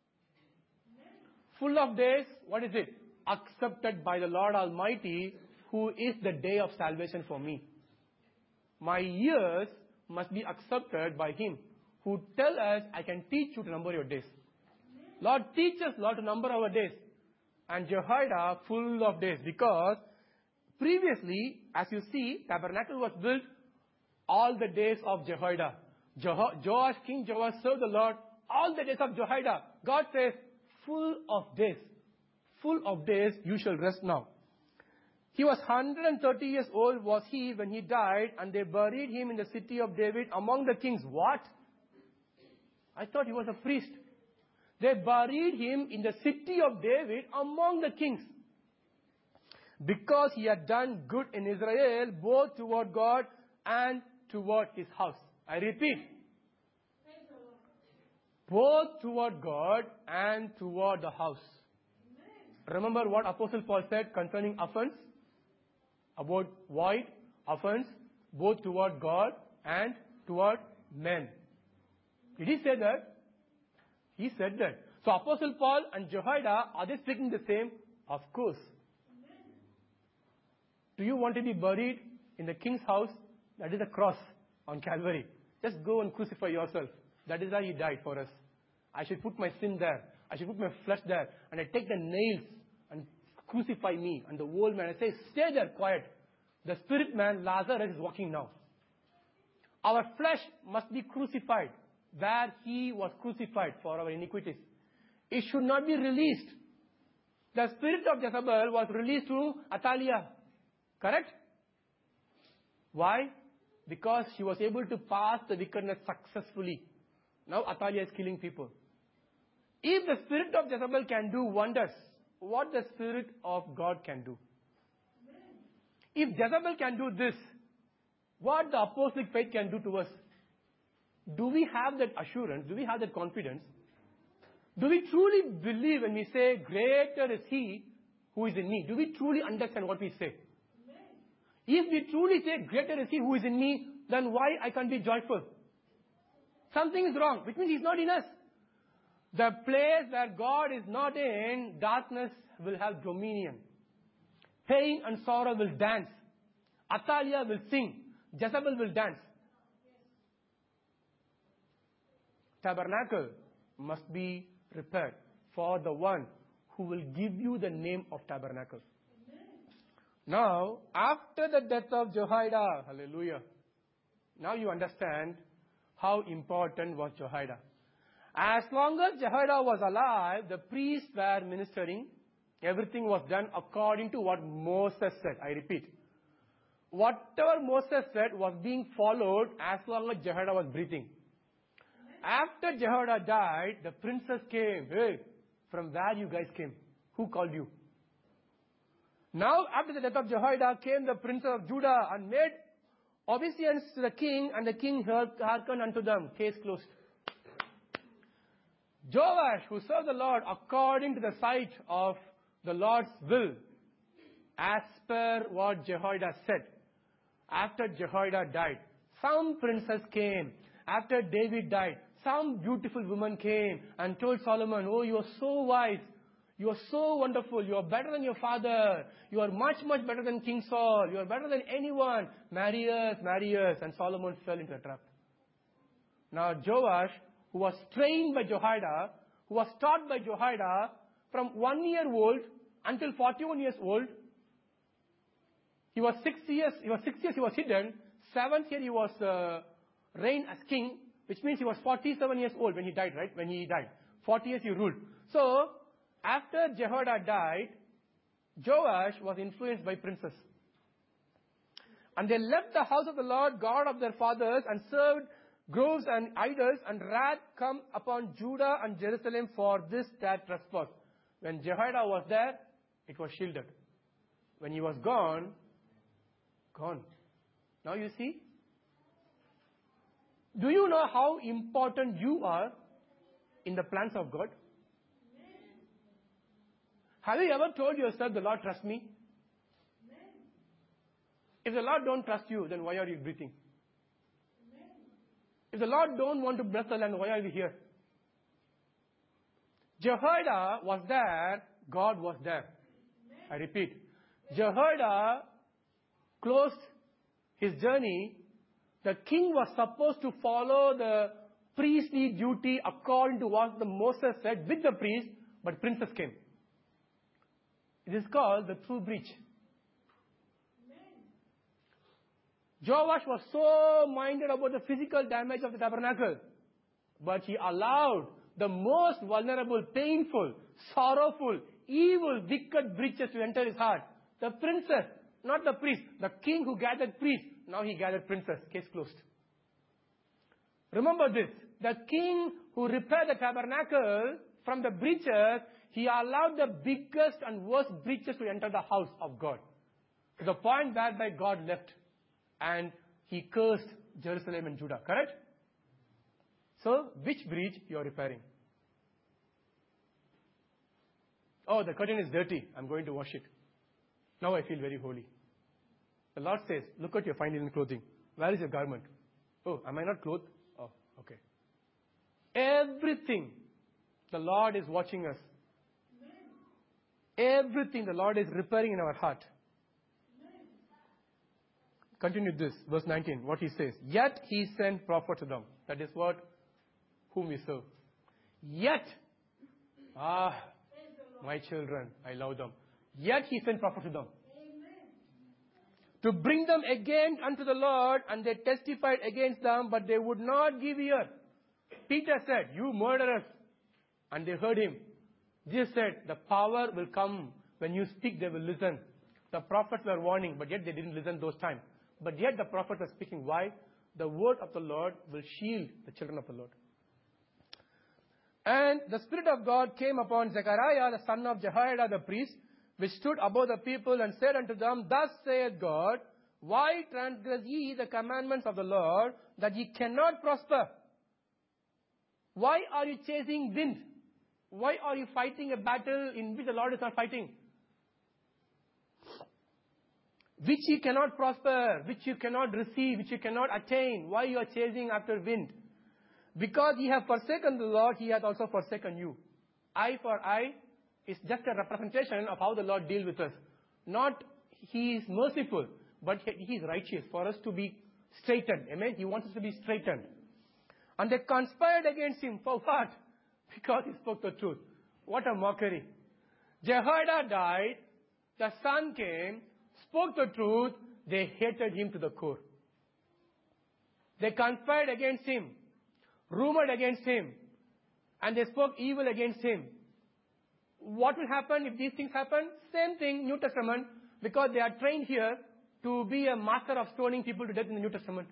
Full of days, what is it? Accepted by the Lord Almighty, who is the day of salvation for me. My years must be accepted by Him, who tell us, I can teach you to number your days. Lord, teach us, Lord, to number our days. And Jehoiada, full of days, because previously, as you see, tabernacle was built all the days of Jehoiada. King Joash served the Lord all the days of Jehoiada. God says, full of days. Full of days, you shall rest now. He was 130 years old was he when he died, and they buried him in the city of David among the kings. What? I thought he was a priest. They buried him in the city of David among the kings. Because he had done good in Israel, both toward God and toward his house. I repeat. Both toward God and toward the house. Remember what Apostle Paul said concerning offense? About void, offense, both toward God and toward men. Did he say that? He said that. So Apostle Paul and Jehoiada, are they speaking the same? Of course. Do you want to be buried in the king's house? That is a cross on Calvary. Just go and crucify yourself. That is why he died for us. I should put my sin there. I should put my flesh there. And I take the nails and crucify me. And the old man, I say, stay there quiet. The spirit man, Lazarus, is walking now. Our flesh must be crucified where he was crucified for our iniquities. It should not be released. The spirit of Jezebel was released to Athaliah. Correct? Why? Because she was able to pass the wickedness successfully. Now Athaliah is killing people. If the spirit of Jezebel can do wonders, what the spirit of God can do? If Jezebel can do this, what the apostolic faith can do to us? Do we have that assurance? Do we have that confidence? Do we truly believe when we say, greater is He who is in me? Do we truly understand what we say? If we truly say, greater is He who is in me, then why I can't be joyful? Something is wrong, which means He's not in us. The place where God is not in, darkness will have dominion. Pain and sorrow will dance. Athaliah will sing. Jezebel will dance. Tabernacle must be prepared for the one who will give you the name of tabernacle. Now, after the death of Jehoiada, hallelujah, now you understand how important was Jehoiada. As long as Jehoiada was alive, the priests were ministering. Everything was done according to what Moses said. I repeat. Whatever Moses said was being followed as long as Jehoiada was breathing. After Jehoiada died, the princes came. Hey, from where you guys came? Who called you? Now, after the death of Jehoiada, came the princes of Judah and made obeisance to the king, and the king hearkened unto them. Case closed. Joash, who served the Lord according to the sight of the Lord's will, as per what Jehoiada said. After Jehoiada died, some princes came. After David died, some beautiful woman came and told Solomon, oh, you are so wise. You are so wonderful. You are better than your father. You are much, much better than King Saul. You are better than anyone. Marry us, marry us. And Solomon fell into a trap. Now Joash, who was trained by Jehoiada, who was taught by Jehoiada from 1 year old until 41 years old, he was 6 years he was hidden. 7th year he was reigned as king. which means he was 47 years old when he died, right? When he died. 40 years he ruled. So, after Jehoiada died, Joash was influenced by princes. And they left the house of the Lord God of their fathers and served groves and idols, and wrath come upon Judah and Jerusalem for this their trespass. When Jehoiada was there, it was shielded. When he was gone, gone. Now you see? Do you know how important you are in the plans of God? Have you ever told yourself, the Lord trusts me? If the Lord don't trust you, then why are you breathing? If the Lord don't want to bless the land, why are we here? Jehoiada was there, God was there. I repeat, Jehoiada closed his journey. The king was supposed to follow the priestly duty according to what the Moses said with the priest, but princes came. It is called the true breach. Joash was so minded about the physical damage of the tabernacle, but he allowed the most vulnerable, painful, sorrowful, evil, wicked breaches to enter his heart. The princess, not the priest. The king who gathered priests, now he gathered princess. Case closed. Remember this. The king who repaired the tabernacle from the breaches, he allowed the biggest and worst breaches to enter the house of God. To the point whereby God left. And he cursed Jerusalem and Judah. Correct? So, which breach you are repairing? Oh, the curtain is dirty. I'm going to wash it. Now I feel very holy. The Lord says, look at your fine linen clothing. Where is your garment? Oh, am I not clothed? Oh, okay. Everything, the Lord is watching us. Everything the Lord is repairing in our heart. Continue this, verse 19, what he says. Yet he sent prophet to them. That is what, whom we serve. Yet, my children, I love them. Yet he sent prophet to them. Amen. To bring them again unto the Lord, and they testified against them, but they would not give ear. Peter said, you murderers. And they heard him. Jesus said, the power will come. When you speak, they will listen. The prophets were warning, but yet they didn't listen those times. But yet the prophet was speaking. Why? The word of the Lord will shield the children of the Lord. And the Spirit of God came upon Zechariah, the son of Jehoiada the priest, which stood above the people, and said unto them, Thus saith God, why transgress ye the commandments of the Lord, that ye cannot prosper? Why are you chasing wind? Why are you fighting a battle in which the Lord is not fighting? Which ye cannot prosper, which you cannot receive, which you cannot attain. Why you are chasing after wind? Because ye have forsaken the Lord, he hath also forsaken you. Eye for eye is just a representation of how the Lord deals with us. Not he is merciful, but he is righteous for us to be straightened. Amen? He wants us to be straightened. And they conspired against him for what? Because he spoke the truth. What a mockery. Jehoiada died, the son came, spoke the truth, they hated him to the core. They conspired against him, rumored against him, and they spoke evil against him. What will happen if these things happen? Same thing, New Testament, because they are trained here to be a master of stoning people to death in the New Testament.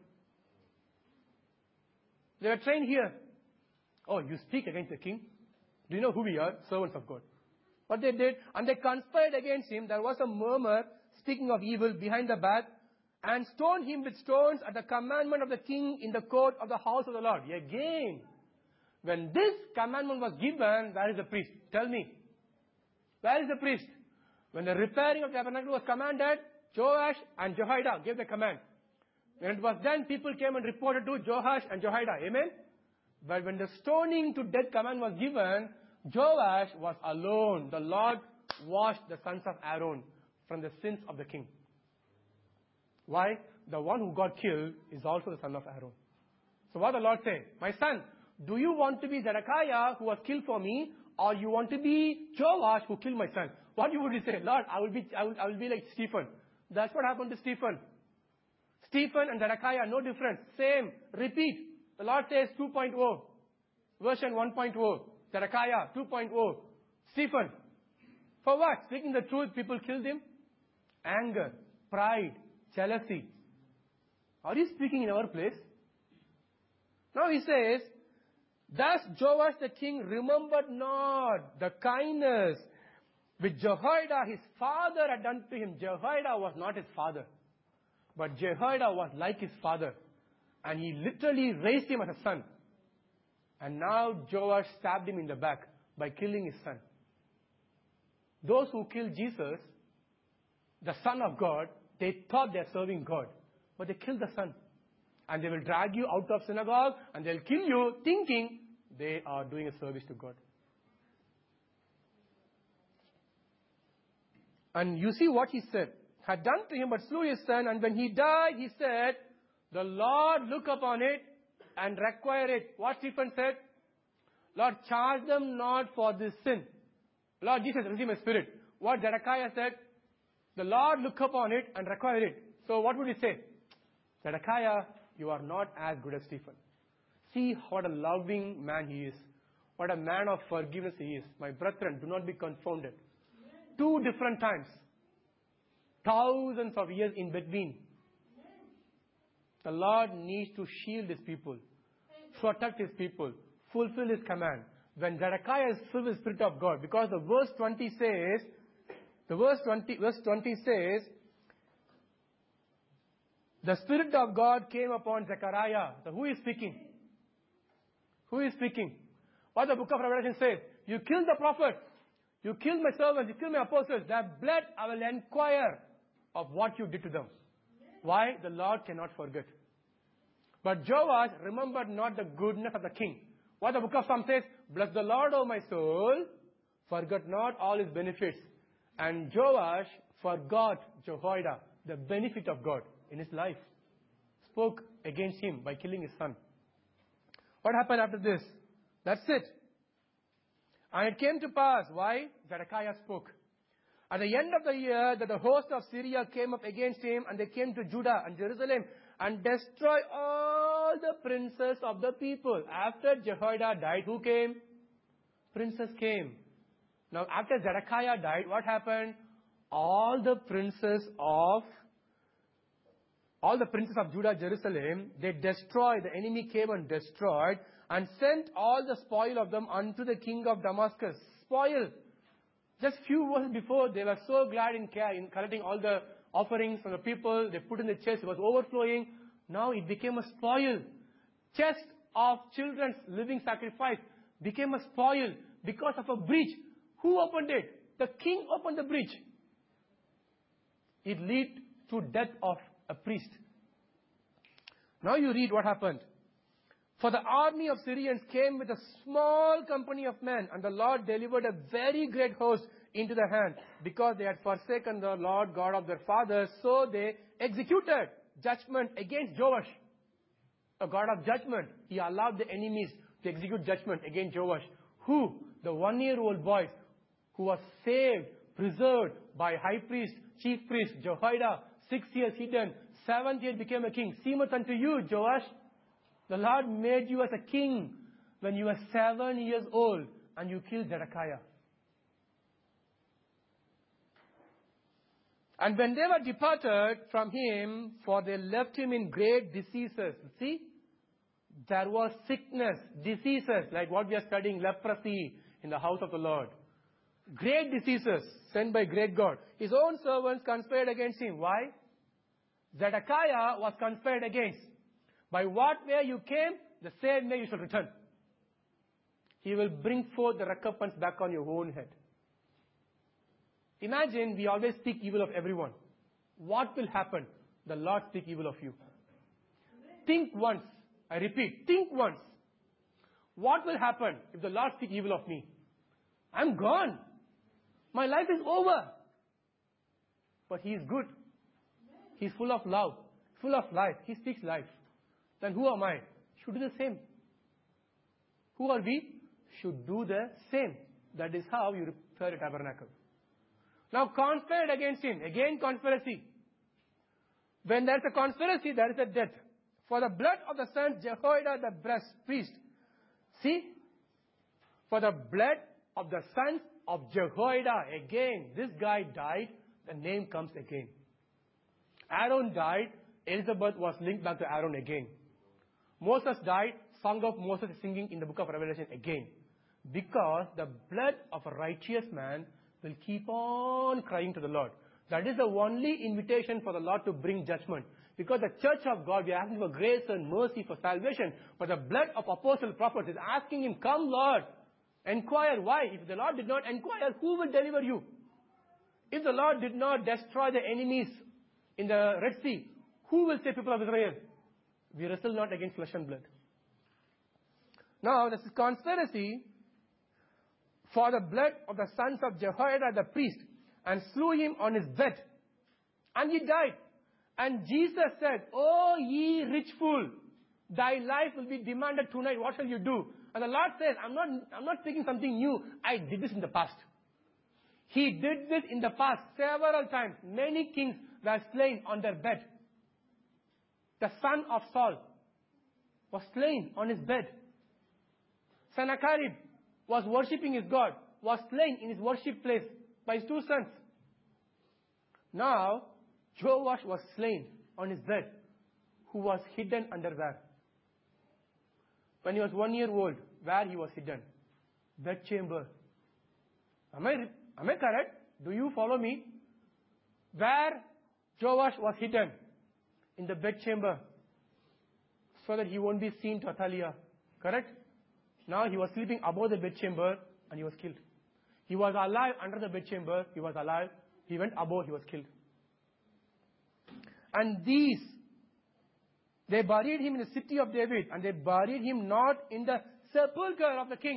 They are trained here. Oh, you speak against the king? Do you know who we are? Servants of God. What they did, and they conspired against him. There was a murmur, speaking of evil, behind the back, and stoned him with stones at the commandment of the king in the court of the house of the Lord. Again, when this commandment was given, where is the priest? Tell me. Where is the priest? When the repairing of the tabernacle was commanded, Joash and Jehoiada gave the command. When it was done, people came and reported to Joash and Jehoiada. Amen? But when the stoning to death command was given, Joash was alone. The Lord washed the sons of Aaron from the sins of the king. Why? The one who got killed is also the son of Aaron. So what the Lord said, my son, do you want to be Zedekiah who was killed for me, or you want to be Joash who killed my son? What you would say? Lord, I will be like Stephen. That's what happened to Stephen. Stephen and Zedekiah, no difference. Same. Repeat. The Lord says 2.0, version 1.0, Zedekiah 2.0, Stephen. For what? Speaking the truth, people killed him. Anger, pride, jealousy. Are you speaking in our place? Now he says, thus Joash the king remembered not the kindness which Jehoiada his father had done to him. Jehoiada was not his father, but Jehoiada was like his father. And he literally raised him as a son. And now Joash stabbed him in the back by killing his son. Those who killed Jesus, the Son of God, they thought they are serving God. But they killed the Son. And they will drag you out of synagogue and they'll kill you thinking they are doing a service to God. And you see what he said. Had done to him but slew his son, and when he died, he said, the Lord look upon it and require it. What Stephen said? Lord, charge them not for this sin. Lord Jesus, receive my spirit. What Zedekiah said? The Lord look upon it and require it. So what would he say? Zedekiah, you are not as good as Stephen. See what a loving man he is. What a man of forgiveness he is. My brethren, do not be confounded. 2 different times. Thousands of years in between. The Lord needs to shield His people, protect His people, fulfill His command. When Zedekiah is filled with the Spirit of God, because the verse 20 says, the Spirit of God came upon Zechariah. So who is speaking? Who is speaking? What the book of Revelation says? You killed the prophet. You killed my servants. You killed my apostles. Their blood I will inquire of what you did to them. Why? The Lord cannot forget. But Joash remembered not the goodness of the king. What the book of Psalms says? Bless the Lord, O my soul. Forget not all His benefits. And Joash forgot Jehoiada, the benefit of God in his life. Spoke against him by killing his son. What happened after this? That's it. And it came to pass. Why? Zedekiah spoke. At the end of the year, that the host of Syria came up against him, and they came to Judah and Jerusalem and destroyed all the princes of the people. After Jehoiada died, who came? Princes came. Now, after Zedekiah died, what happened? All the princes of Judah, Jerusalem, they destroyed. The enemy came and destroyed and sent all the spoil of them unto the king of Damascus. Spoil. Just few verses before, they were so glad in collecting all the offerings from the people. They put in the chest. It was overflowing. Now it became a spoil. Chest of children's living sacrifice became a spoil because of a breach. Who opened it? The king opened the breach. It led to death of a priest. Now you read what happened. For the army of Syrians came with a small company of men, and the Lord delivered a very great host into their hand, because they had forsaken the Lord God of their fathers. So they executed judgment against Joash, a God of judgment. He allowed the enemies to execute judgment against Joash. Who? The 1-year-old boy who was saved, preserved by high priest, chief priest Jehoiada. 6 years hidden. 7th year became a king. Seemeth unto you, Joash, the Lord made you as a king when you were 7 years old, and you killed Zedekiah. And when they were departed from him, for they left him in great diseases. See? There was sickness, diseases, like what we are studying, leprosy in the house of the Lord. Great diseases sent by great God. His own servants conspired against him. Why? Zedekiah was conspired against. By what way you came, the same way you shall return. He will bring forth the recompense back on your own head. Imagine we always speak evil of everyone. What will happen? The Lord speak evil of you. Think once. I repeat, think once. What will happen if the Lord speak evil of me? I'm gone. My life is over. But He is good. He's full of love, full of life. He speaks life. Then who am I? Should do the same. Who are we? Should do the same. That is how you repair a tabernacle. Now conspired against him. Again conspiracy. When there is a conspiracy, there is a death. For the blood of the son Jehoiada the priest. See? For the blood of the sons of Jehoiada. Again, this guy died, the name comes again. Aaron died, Elizabeth was linked back to Aaron again. Moses died, Song of Moses is singing in the book of Revelation again. Because the blood of a righteous man will keep on crying to the Lord. That is the only invitation for the Lord to bring judgment. Because the church of God, we are asking for grace and mercy for salvation. But the blood of apostle prophets is asking him, come Lord, inquire. Why? If the Lord did not inquire, who will deliver you? If the Lord did not destroy the enemies in the Red Sea, who will save people of Israel? We wrestle not against flesh and blood. Now, this is conspiracy for the blood of the sons of Jehoiada the priest, and slew him on his bed. And he died. And Jesus said, "O ye rich fool, thy life will be demanded tonight. What shall you do?" And the Lord says, I'm not speaking something new. I did this in the past. He did this in the past several times. Many kings were slain on their bed. The son of Saul was slain on his bed. Sennacherib was worshipping his God, was slain in his worship place by his two sons. Now, Joash was slain on his bed, who was hidden under where? When he was 1 year old, where he was hidden? Bedchamber. Am I correct? Do you follow me? Where Joash was hidden? In the bedchamber. So that he won't be seen to Athaliah. Correct? Now he was sleeping above the bedchamber and he was killed. He was alive under the bedchamber. He was alive. He went above. He was killed. And they buried him in the city of David, and they buried him not in the sepulchre of the kings.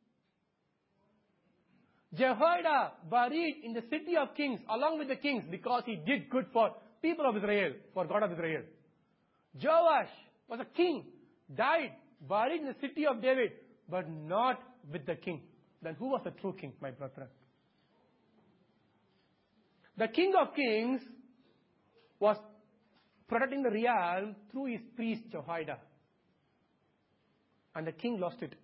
Jehoiada buried in the city of kings along with the kings because he did good for people of Israel, for God of Israel. Joash was a king, died, buried in the city of David, but not with the king. Then who was the true king, my brethren? The king of kings was protecting the realm through his priest Jehoiada. And the king lost it.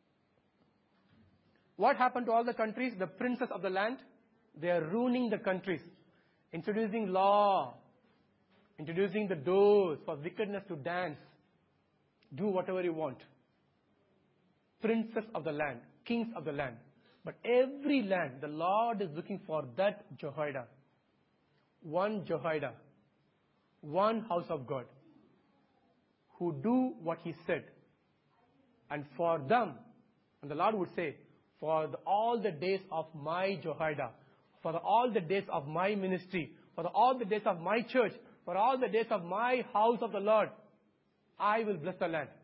What happened to all the countries? The princes of the land, they are ruining the countries. Introducing law. Introducing the doors for wickedness to dance. Do whatever you want. Princes of the land. Kings of the land. But every land, the Lord is looking for that Jehoiada. One Jehoiada. One house of God. Who do what he said. And for them, and the Lord would say, for all the days of my Jehoiada, for all the days of my ministry, for all the days of my church, for all the days of my house of the Lord, I will bless the land.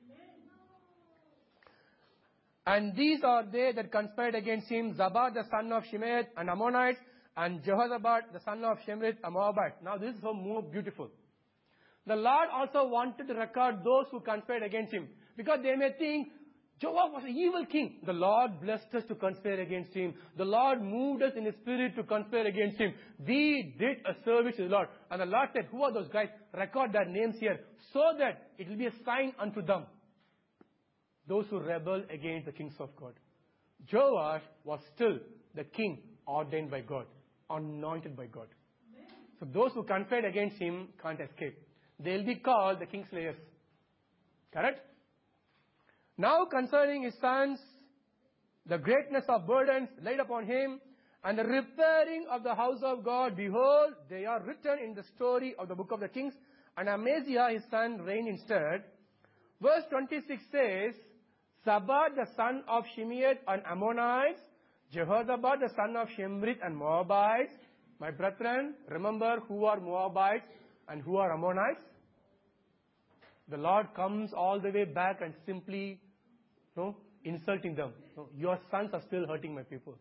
And these are they that conspired against him, Zabad the son of Shimeath, an Ammonite, and Jehozabad the son of Shimrith, a Moabite. Now this is so more beautiful. The Lord also wanted to record those who conspired against him, because they may think, Joab was an evil king. The Lord blessed us to conspire against him. The Lord moved us in his spirit to conspire against him. We did a service to the Lord. And the Lord said, who are those guys? Record their names here, so that it will be a sign unto them. Those who rebel against the kings of God. Joash was still the king ordained by God, anointed by God. So those who conspired against him can't escape. They'll be called the kingslayers. Correct? Now concerning his sons, the greatness of burdens laid upon him, and the repairing of the house of God, behold, they are written in the story of the book of the Kings, and Amaziah his son reigned instead. Verse 26 says, Zabad the son of Shimeath and Ammonites, Jehozabad the son of Shimrith and Moabites. My brethren, remember who are Moabites and who are Ammonites? The Lord comes all the way back and simply insulting them. Your sons are still hurting my people.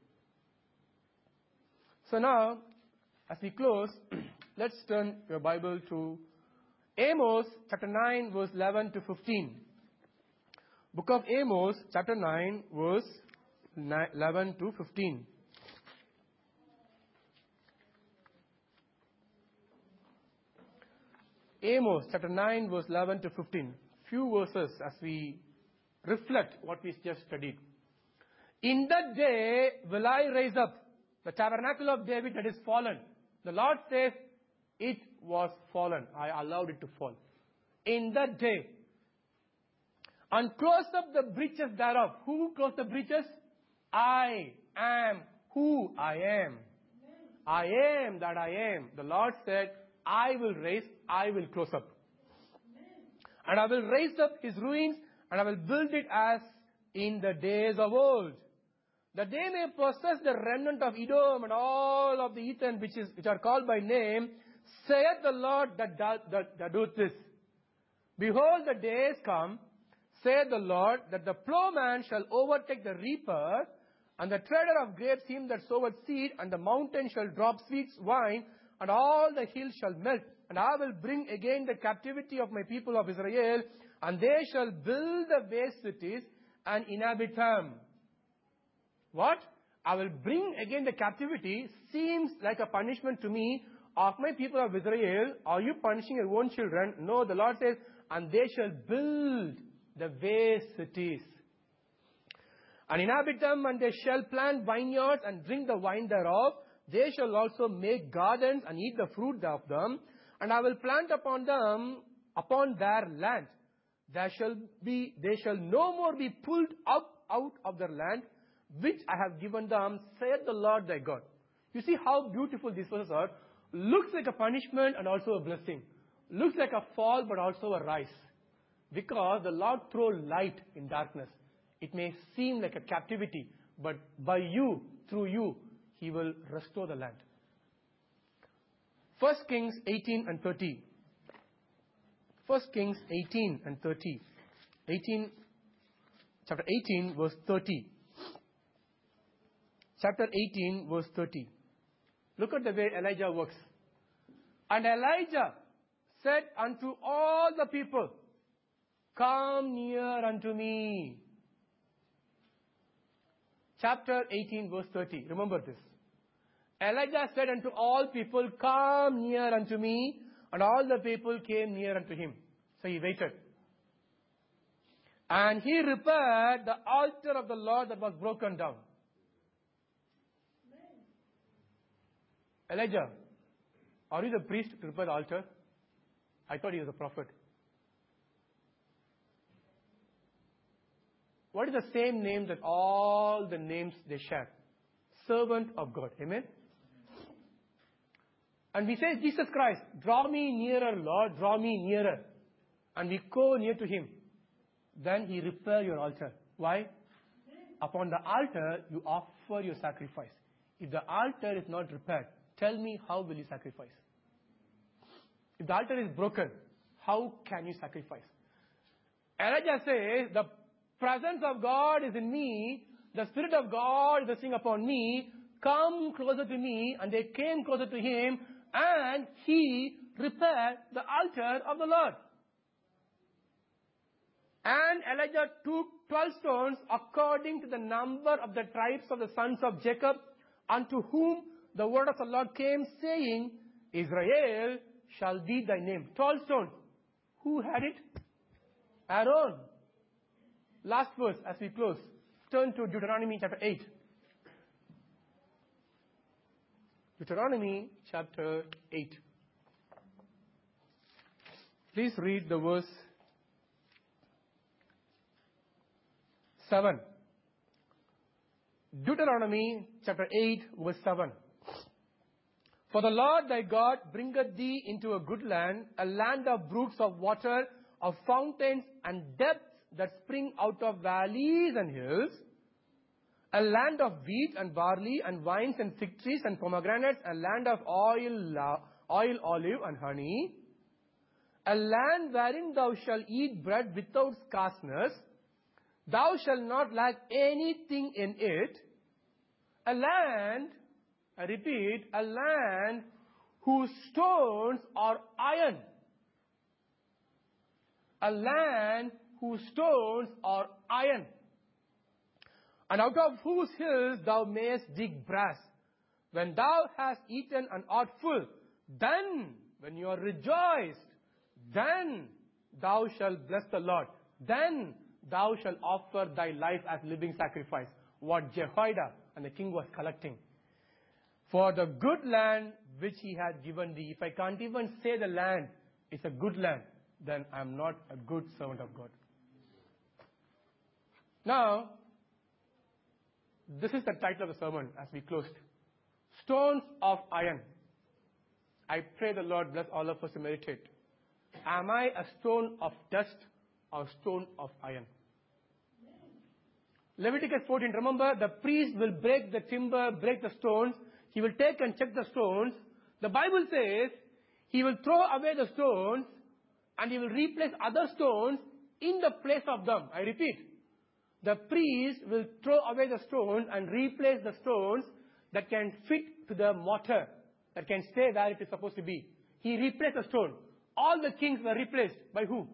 So now, as we close, let's turn your Bible to Amos chapter 9 verse 11 to 15. Book of Amos chapter 9 verse 11 to 15. Amos chapter 9 verse 11 to 15. Few verses as we reflect what we just studied. In that day will I raise up the tabernacle of David that is fallen. The Lord says, it was fallen. I allowed it to fall. In that day. And close up the breaches thereof. Who closed the breaches? I am who I am. I am that I am. The Lord said, I will raise, I will close up. And I will raise up his ruins, and I will build it as in the days of old. That they may possess the remnant of Edom and all of the heathen which are called by name, saith the Lord that doeth this. Behold, the days come, saith the Lord, that the plowman shall overtake the reaper, and the treader of grapes him that soweth seed, and the mountain shall drop sweet wine, and all the hills shall melt. And I will bring again the captivity of my people of Israel, and they shall build the waste cities and inhabit them. What? I will bring again the captivity seems like a punishment to me of my people of Israel. Are you punishing your own children? No, the Lord says, and they shall build the waste cities and inhabit them, and they shall plant vineyards and drink the wine thereof. They shall also make gardens and eat the fruit of them. And I will plant upon them, upon their land. They shall no more be pulled up out of their land, which I have given them, saith the Lord thy God. You see how beautiful these verses are. Looks like a punishment and also a blessing. Looks like a fall but also a rise. Because the Lord throws light in darkness. It may seem like a captivity, but by you, through you, he will restore the land. 1 Kings 18 and 30. 1 Kings 18 and 30. Chapter 18 verse 30. Chapter 18 verse 30. Look at the way Elijah works. And Elijah said unto all the people, come near unto me. Chapter 18 verse 30. Remember this. Elijah said unto all people, come near unto me. And all the people came near unto him. So he waited. And he repaired the altar of the Lord that was broken down. Elijah, are you the priest to repair the altar? I thought he was a prophet. What is the same name that all the names they share? Servant of God. Amen? And we say, Jesus Christ, draw me nearer, Lord, draw me nearer. And we go near to him. Then he repair your altar. Why? Upon the altar, you offer your sacrifice. If the altar is not repaired, tell me, how will you sacrifice? If the altar is broken, how can you sacrifice? Elijah says, the presence of God is in me, the Spirit of God is resting upon me, come closer to me. And they came closer to him, and he repaired the altar of the Lord. And Elijah took 12 stones according to the number of the tribes of the sons of Jacob, unto whom the word of the Lord came, saying, Israel shall be thy name. 12 stones. Who had it? Aaron. Last verse as we close. Turn to Deuteronomy chapter 8. Deuteronomy chapter 8. Please read the verse 7. Deuteronomy chapter 8 verse 7. For the Lord thy God bringeth thee into a good land, a land of brooks of water, of fountains and depths that spring out of valleys and hills, a land of wheat and barley and vines and fig trees and pomegranates, a land of oil, olive and honey, a land wherein thou shalt eat bread without scarceness, thou shalt not lack anything in it, a land, I repeat, a land whose stones are iron. A land whose stones are iron. And out of whose hills thou mayest dig brass. When thou hast eaten and art full, then when you are rejoiced, then thou shalt bless the Lord. Then thou shalt offer thy life as living sacrifice. What Jehoiada and the king was collecting. For the good land which he had given thee. If I can't even say the land is a good land, then I am not a good servant of God. Now, this is the title of the sermon as we closed. Stones of iron. I pray the Lord bless all of us to meditate. Am I a stone of dust or stone of iron? Leviticus 14, remember, the priest will break the timber, break the stones. He will take and check the stones. The Bible says he will throw away the stones and he will replace other stones in the place of them. I repeat, the priest will throw away the stones and replace the stones that can fit to the mortar, that can stay where it is supposed to be. He replaced the stone. All the kings were replaced by who?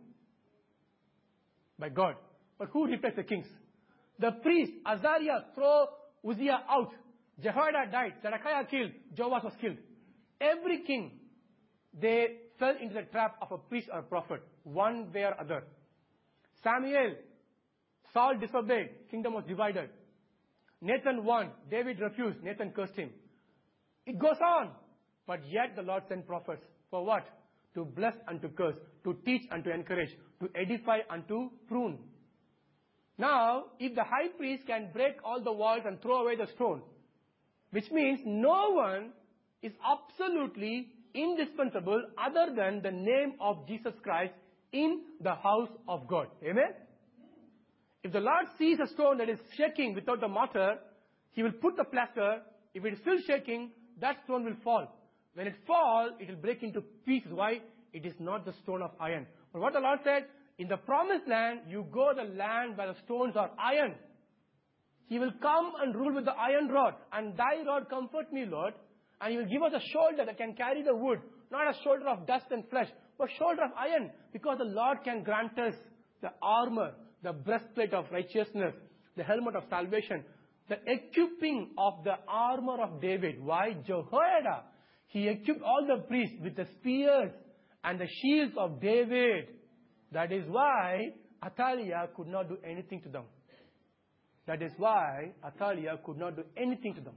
By God. But who replaced the kings? The priest, Azariah, threw Uzziah out. Jehoiada died. Zedekiah killed. Joash was killed. Every king, they fell into the trap of a priest or a prophet, one way or other. Samuel, Saul disobeyed. Kingdom was divided. Nathan won. David refused. Nathan cursed him. It goes on. But yet the Lord sent prophets. For what? To bless and to curse. To teach and to encourage. To edify and to prune. Now, if the high priest can break all the walls and throw away the stone, which means no one is absolutely indispensable other than the name of Jesus Christ in the house of God. Amen? If the Lord sees a stone that is shaking without the mortar, He will put the plaster. If it is still shaking, that stone will fall. When it falls, it will break into pieces. Why? It is not the stone of iron. But what the Lord said, in the promised land, you go the land where the stones are iron. He will come and rule with the iron rod. And thy rod comfort me, Lord. And He will give us a shoulder that can carry the wood. Not a shoulder of dust and flesh, but shoulder of iron. Because the Lord can grant us the armor, the breastplate of righteousness, the helmet of salvation, the equipping of the armor of David. Why? Jehoiada. He equipped all the priests with the spears and the shields of David. That is why Athaliah could not do anything to them. That is why Athaliah could not do anything to them.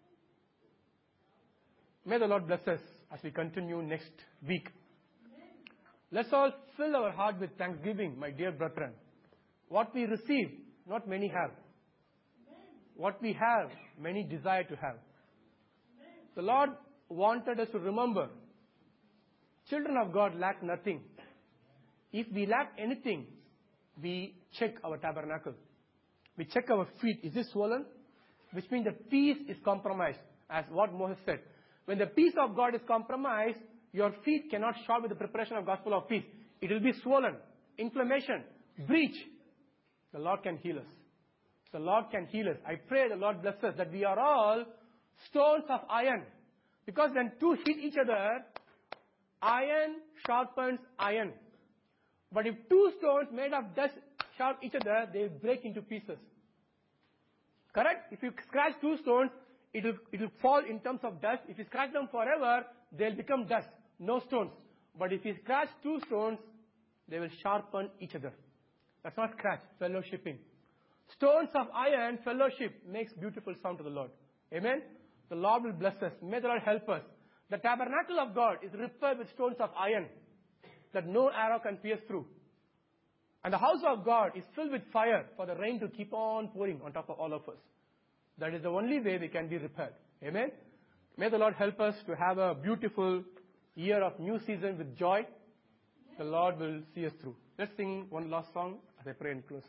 May the Lord bless us as we continue next week. Let's all fill our heart with thanksgiving, my dear brethren. What we receive, not many have. What we have, many desire to have. The Lord wanted us to remember, children of God lack nothing. If we lack anything, we check our tabernacle. We check our feet. Is this swollen? Which means the peace is compromised, as what Moses said. When the peace of God is compromised, your feet cannot shout with the preparation of gospel of peace. It will be swollen, inflammation, breach. The Lord can heal us. The Lord can heal us. I pray the Lord bless us that we are all stones of iron. Because when two hit each other, iron sharpens iron. But if two stones made of dust sharp each other, they break into pieces. Correct? If you scratch two stones, it will fall in terms of dust. If you scratch them forever, they'll become dust. No stones. But if you scratch two stones, they will sharpen each other. That's not scratch, fellowshipping. Stones of iron, fellowship, makes beautiful sound to the Lord. Amen? The Lord will bless us. May the Lord help us. The tabernacle of God is repaired with stones of iron that no arrow can pierce through. And the house of God is filled with fire for the rain to keep on pouring on top of all of us. That is the only way we can be repaired. Amen? May the Lord help us to have a beautiful year of new season with joy. The Lord will see us through. Let's sing one last song as I pray and close.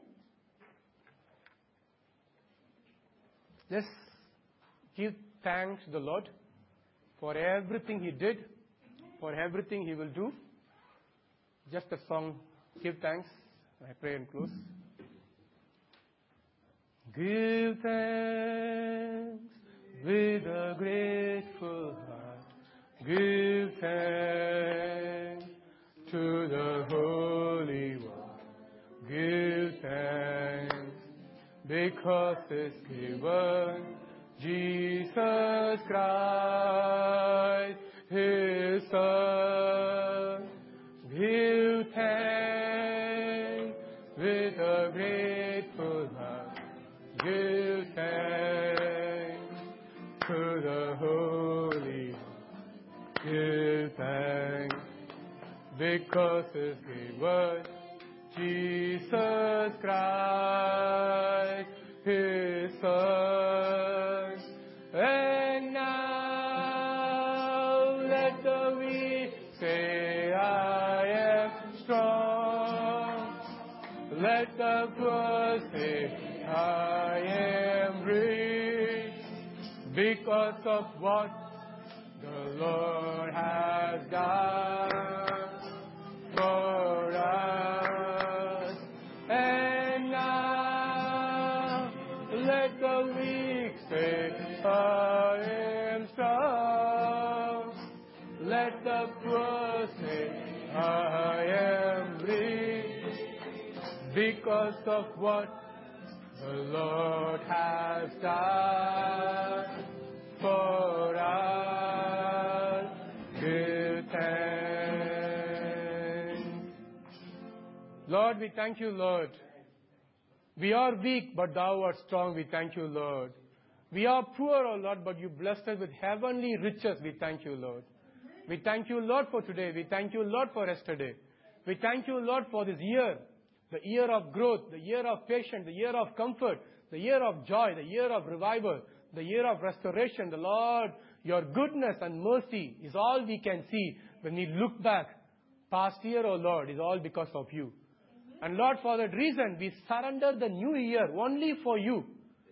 Let's give thanks to the Lord for everything He did, for everything He will do. Just a song, give thanks. I pray and close. Give thanks with a grateful heart. Give thanks to the Holy One. Give thanks because He's given Jesus Christ, His Son. a grateful heart, give thanks to the Holy One. Give thanks because His gave us Jesus Christ, His Son. And now let the weak say, I am strong. Let the poor say, I am rich, because of what the Lord has done for us. And now let the weak say, I am strong. Let the poor say, I am rich, because of what the Lord has done for us. Give thanks. Lord, we thank you, Lord. We are weak, but thou art strong. We thank you, Lord. We are poor, O Lord, but you blessed us with heavenly riches. We thank you, Lord. We thank you, Lord, for today. We thank you, Lord, for yesterday. We thank you, Lord, for this year, the year of growth, the year of patience, the year of comfort, the year of joy, the year of revival, the year of restoration. The Lord, your goodness and mercy is all we can see when we look back. Past year, O Lord, is all because of you. And Lord, for that reason, we surrender the new year only for you.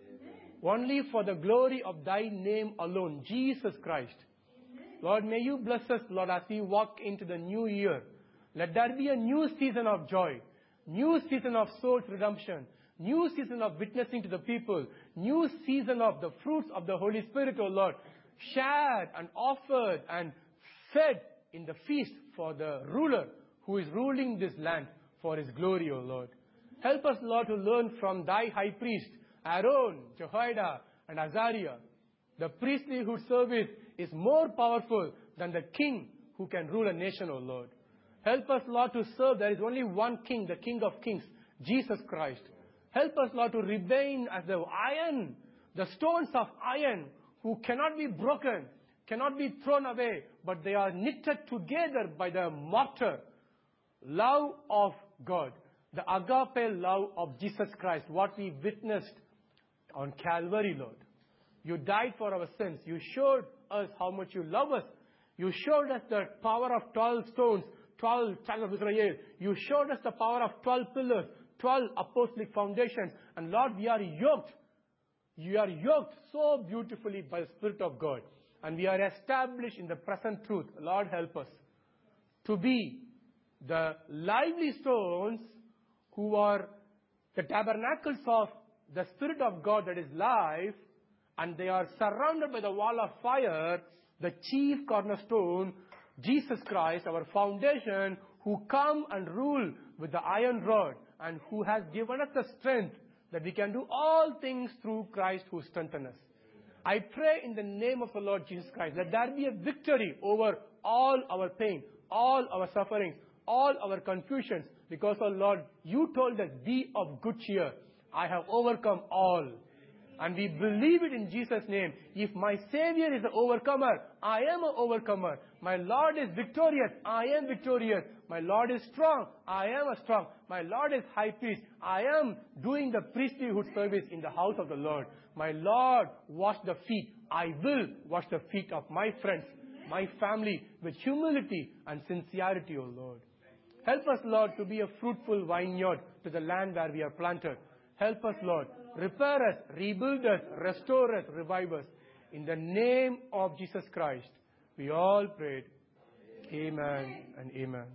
Only for the glory of thy name alone, Jesus Christ. Lord, may you bless us, Lord, as we walk into the new year. Let there be a new season of joy, new season of soul's redemption, new season of witnessing to the people, new season of the fruits of the Holy Spirit, O Lord, shared and offered and fed in the feast for the ruler who is ruling this land for His glory, O Lord. Help us, Lord, to learn from thy high priest, Aaron, Jehoiada, and Azariah. The priestlyhood service is more powerful than the king who can rule a nation, O Lord. Help us, Lord, to serve. There is only one king, the King of Kings, Jesus Christ. Help us, Lord, to remain as the iron, the stones of iron, who cannot be broken, cannot be thrown away, but they are knitted together by the mortar love of God, the agape love of Jesus Christ, what we witnessed on Calvary, Lord. You died for our sins. You showed us how much you love us. You showed us the power of 12 stones, 12 tribes of Israel. You showed us the power of 12 pillars, 12 apostolic foundations. And Lord, we are yoked. You are yoked so beautifully by the Spirit of God. And we are established in the present truth. Lord, help us to be the lively stones who are the tabernacles of the Spirit of God that is life, and they are surrounded by the wall of fire, the chief cornerstone, Jesus Christ, our foundation, who come and rule with the iron rod, and who has given us the strength that we can do all things through Christ who strengthens us. I pray in the name of the Lord Jesus Christ, that there be a victory over all our pain, all our sufferings, all our confusions, because, oh Lord, you told us, be of good cheer. I have overcome all. And we believe it in Jesus' name. If my Savior is an overcomer, I am an overcomer. My Lord is victorious, I am victorious. My Lord is strong, I am a strong. My Lord is high priest, I am doing the priestlyhood service in the house of the Lord. My Lord washed the feet, I will wash the feet of my friends, my family, with humility and sincerity, O Lord. Help us, Lord, to be a fruitful vineyard to the land where we are planted. Help us, Lord. Repair us, rebuild us, restore us, revive us. In the name of Jesus Christ, we all prayed. Amen and amen.